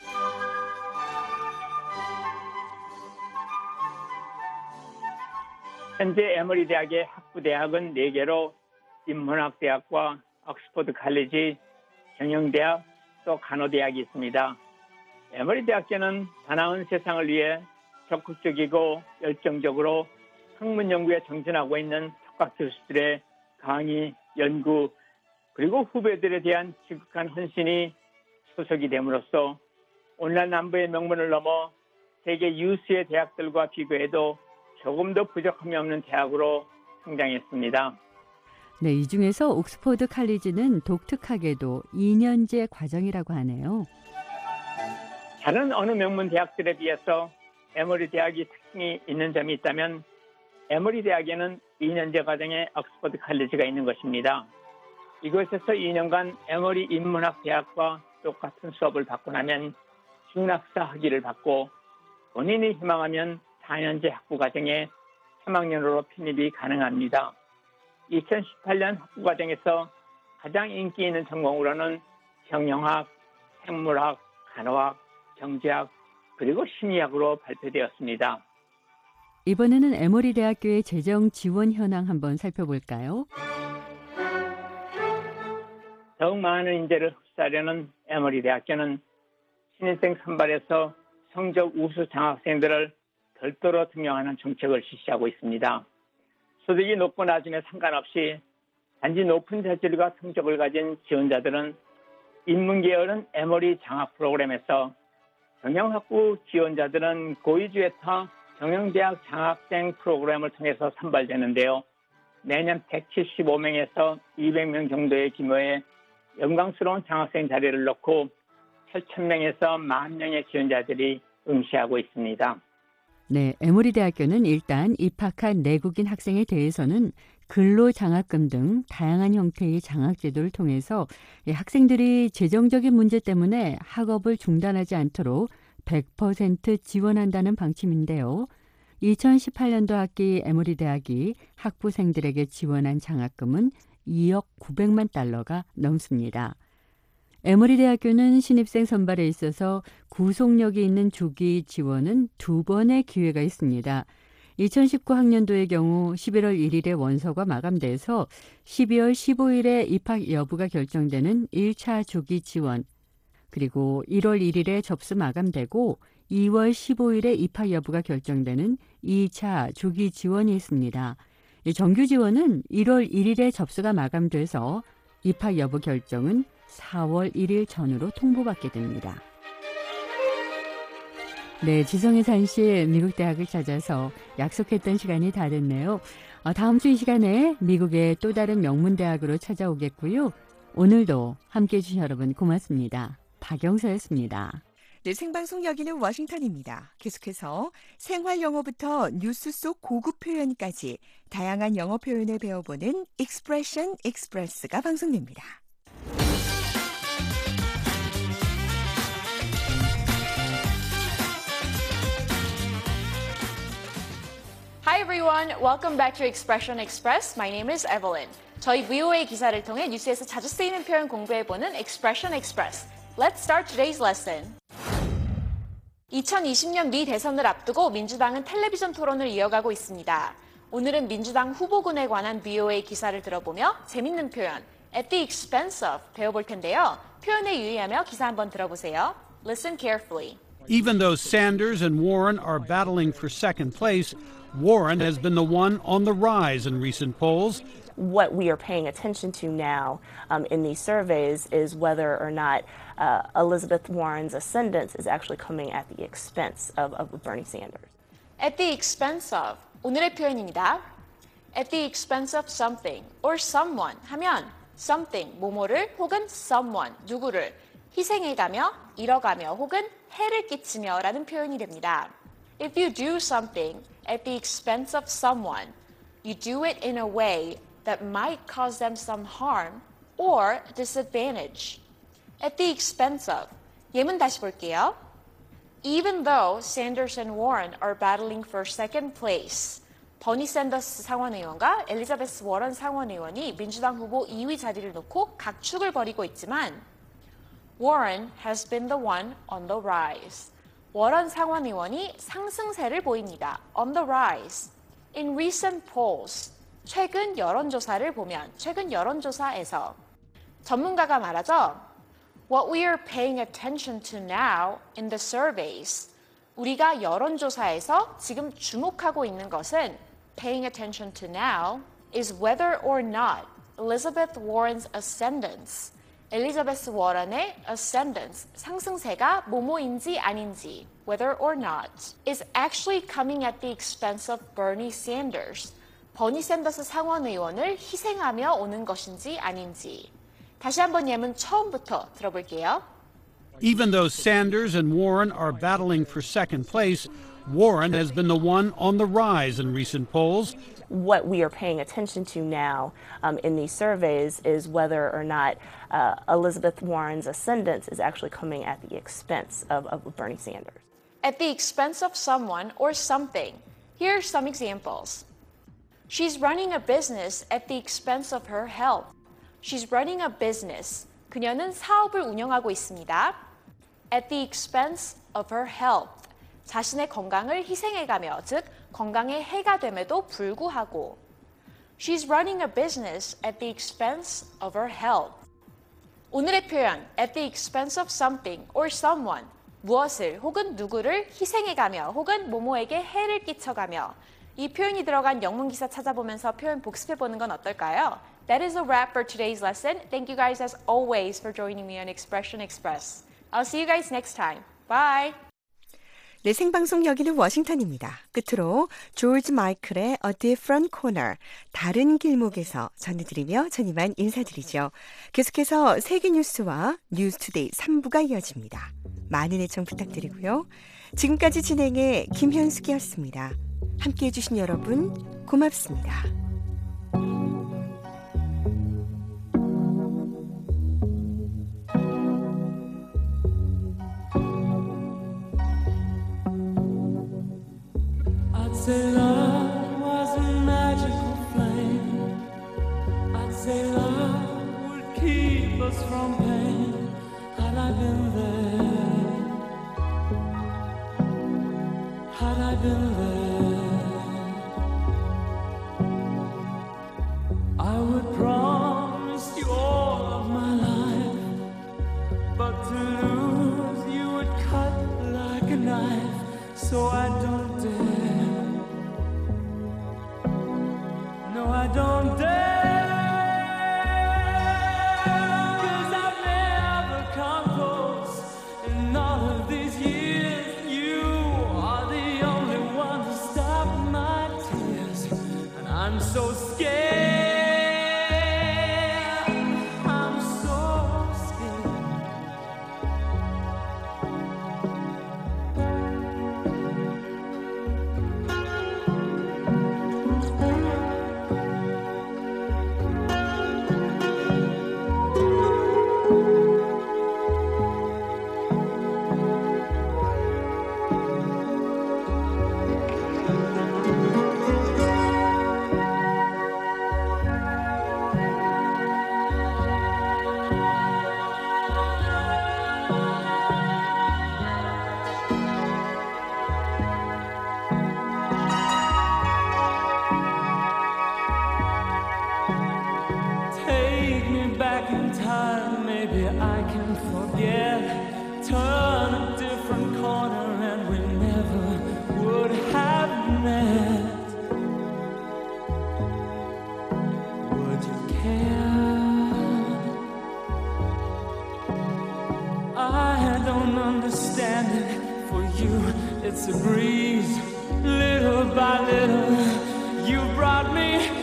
Speaker 11: 현재 에모리 대학의 학부대학은 4개로 인문학대학과 옥스퍼드 칼리지, 경영대학, 또 간호대학이 있습니다. 에모리 대학교는 더 나은 세상을 위해 적극적이고 열정적으로 학문 연구에 정진하고 있는 석학 교수들의 강의, 연구, 그리고 후배들에 대한 지극한 헌신이 소속이 됨으로써 오늘날 남부의 명문을 넘어 세계 유수의 대학들과 비교해도 조금 더 부족함이 없는 대학으로 성장했습니다.
Speaker 6: 네, 이 중에서 옥스퍼드 칼리지는 독특하게도 2년제 과정이라고 하네요.
Speaker 11: 다른 어느 명문 대학들에 비해서 에머리 대학이 특징이 있는 점이 있다면 에머리 대학에는 2년제 과정의 옥스퍼드 칼리지가 있는 것입니다. 이곳에서 2년간 에머리 인문학 대학과 똑같은 수업을 받고 나면 신학사 학위를 받고 본인이 희망하면 4년제 학부 과정에 3학년으로 편입이 가능합니다. 2018년 학부 과정에서 가장 인기 있는 전공으로는 경영학, 생물학, 간호학, 경제학, 그리고 심리학으로 발표되었습니다.
Speaker 6: 이번에는 에머리 대학교의 재정 지원 현황 한번 살펴볼까요?
Speaker 11: 더욱 많은 인재를 흡수하려는 에머리 대학교는 신입생 선발에서 성적 우수 장학생들을 별도로 등용하는 정책을 실시하고 있습니다. 소득이 높고 낮음에 상관없이 단지 높은 재질과 성적을 가진 지원자들은 인문계열은 에머리 장학 프로그램에서 경영학부 지원자들은 고위주에타 경영대학 장학생 프로그램을 통해서 선발되는데요. 내년 175명에서 200명 정도의 규모의 영광스러운 장학생 자리를 놓고 8,000명에서 10,000명의 지원자들이 응시하고 있습니다.
Speaker 6: 네, 에머리 대학교는 일단 입학한 내국인 학생에 대해서는 근로장학금 등 다양한 형태의 장학제도를 통해서 학생들이 재정적인 문제 때문에 학업을 중단하지 않도록 100% 지원한다는 방침인데요. 2018년도 학기 에머리 대학이 학부생들에게 지원한 장학금은 2억 900만 달러가 넘습니다. 에머리 대학교는 신입생 선발에 있어서 구속력이 있는 조기 지원은 2번의 기회가 있습니다. 2019 학년도의 경우 11월 1일에 원서가 마감돼서 12월 15일에 입학 여부가 결정되는 1차 조기 지원, 그리고 1월 1일에 접수 마감되고 2월 15일에 입학 여부가 결정되는 2차 조기 지원이 있습니다. 정규 지원은 1월 1일에 접수가 마감돼서 입학 여부 결정은 4월 1일 전후로 통보받게 됩니다. 네, 지성의 산실 미국 대학을 찾아서 약속했던 시간이 다 됐네요. 다음 주 이 시간에 미국의 또 다른 명문 대학으로 찾아오겠고요. 오늘도 함께해 주신 여러분 고맙습니다. 박영서였습니다.
Speaker 3: 네, 생방송 여기는 워싱턴입니다. 계속해서 생활 영어부터 뉴스 속 고급 표현까지 다양한 영어 표현을 배워보는 익스프레션 익스프레스가 방송됩니다.
Speaker 16: Hi everyone, welcome back to Expression Express. My name is Evelyn. 저희 VOA 기사를 통해 뉴스에서 자주 쓰이는 표현 공부해보는 Expression Express. Let's start today's lesson. 2020년 미 대선을 앞두고 민주당은 텔레비전 토론을 이어가고 있습니다. 오늘은 민주당 후보군에 관한 VOA 기사를 들어보며 재밌는 표현 at the expense of 배워볼 텐데요. 표현에 유의하며 기사 한번 들어보세요. Listen carefully.
Speaker 17: Even though Sanders and Warren are battling for second place, Warren has been the one on the rise in recent polls.
Speaker 18: What we are paying attention to now in these surveys is whether or not Elizabeth Warren's ascendance is actually coming at the expense of Bernie Sanders.
Speaker 16: At the expense of 오늘의 표현입니다. At the expense of something or someone 하면 something 뭐뭐를 혹은 someone 누구를 희생해가며 잃어가며 혹은 해를 끼치며 라는 표현이 됩니다. If you do something at the expense of someone, you do it in a way that might cause them some harm or disadvantage. At the expense of 예문 다시 볼게요. Even though Sanders and Warren are battling for second place, 버니 샌더스 상원의원과 엘리자베스 워런 상원의원이 민주당 후보 2위 자리를 놓고 각축을 벌이고 있지만 Warren has been the one on the rise. 워런 상원의원이 상승세를 보입니다. On the rise. In recent polls. 최근 여론조사를 보면 최근 여론조사에서 전문가가 말하죠. What we are paying attention to now in the surveys. 우리가 여론조사에서 지금 주목하고 있는 것은 paying attention to now is whether or not Elizabeth Warren's ascendance. 엘리자베스 워런의 ascendance, 상승세가 뭐뭐인지 아닌지, whether or not, is actually coming at the expense of Bernie Sanders. 버니 샌더스 상원의원을 희생하며 오는 것인지 아닌지. 다시 한번 예문 처음부터 들어볼게요.
Speaker 17: Even though Sanders and Warren are battling for second place, Warren has been the one on the rise in recent polls.
Speaker 18: What we are paying attention to now in these surveys is whether or not Elizabeth Warren's ascendance is actually coming at the expense of Bernie Sanders.
Speaker 16: At the expense of someone or something. Here are some examples. She's running a business at the expense of her health. She's running a business. 그녀는 사업을 운영하고 있습니다. At the expense of her health. 자신의 건강을 희생해가며, 즉 건강에 해가 됨에도 불구하고. She's running a business at the expense of her health. 오늘의 표현 at the expense of something or someone. 무엇을 혹은 누구를 희생해가며 혹은 모모에게 해를 끼쳐가며. 이 표현이 들어간 영문 기사 찾아보면서 표현 복습해보는 건 어떨까요? That is a wrap for today's lesson. Thank you guys as always for joining me on Expression Express. I'll see you guys next time. Bye!
Speaker 3: 네, 생방송 여기는 워싱턴입니다. 끝으로 조지 마이클의 A Different Corner, 다른 길목에서 전해드리며 전 이만 인사드리죠. 계속해서 세계 뉴스와 뉴스투데이 3부가 이어집니다. 많은 애청 부탁드리고요. 지금까지 진행의 김현숙이었습니다. 함께해 주신 여러분 고맙습니다.
Speaker 10: I'd say love was a magical flame. I'd say love would keep us from pain. Had I been there, had I been there, I would promise you all of my life. But to lose you would cut like a knife. So I don't dare. No, I don't dare. 'Cause I've never come close in all of these years. You are the only one to stop my tears. And I'm so scared. I'm so scared. Take me back in time, maybe I can forget. Turn a different corner and we never would have met. Would you care? I don't understand it. For you, it's a breeze. Little by little, you brought me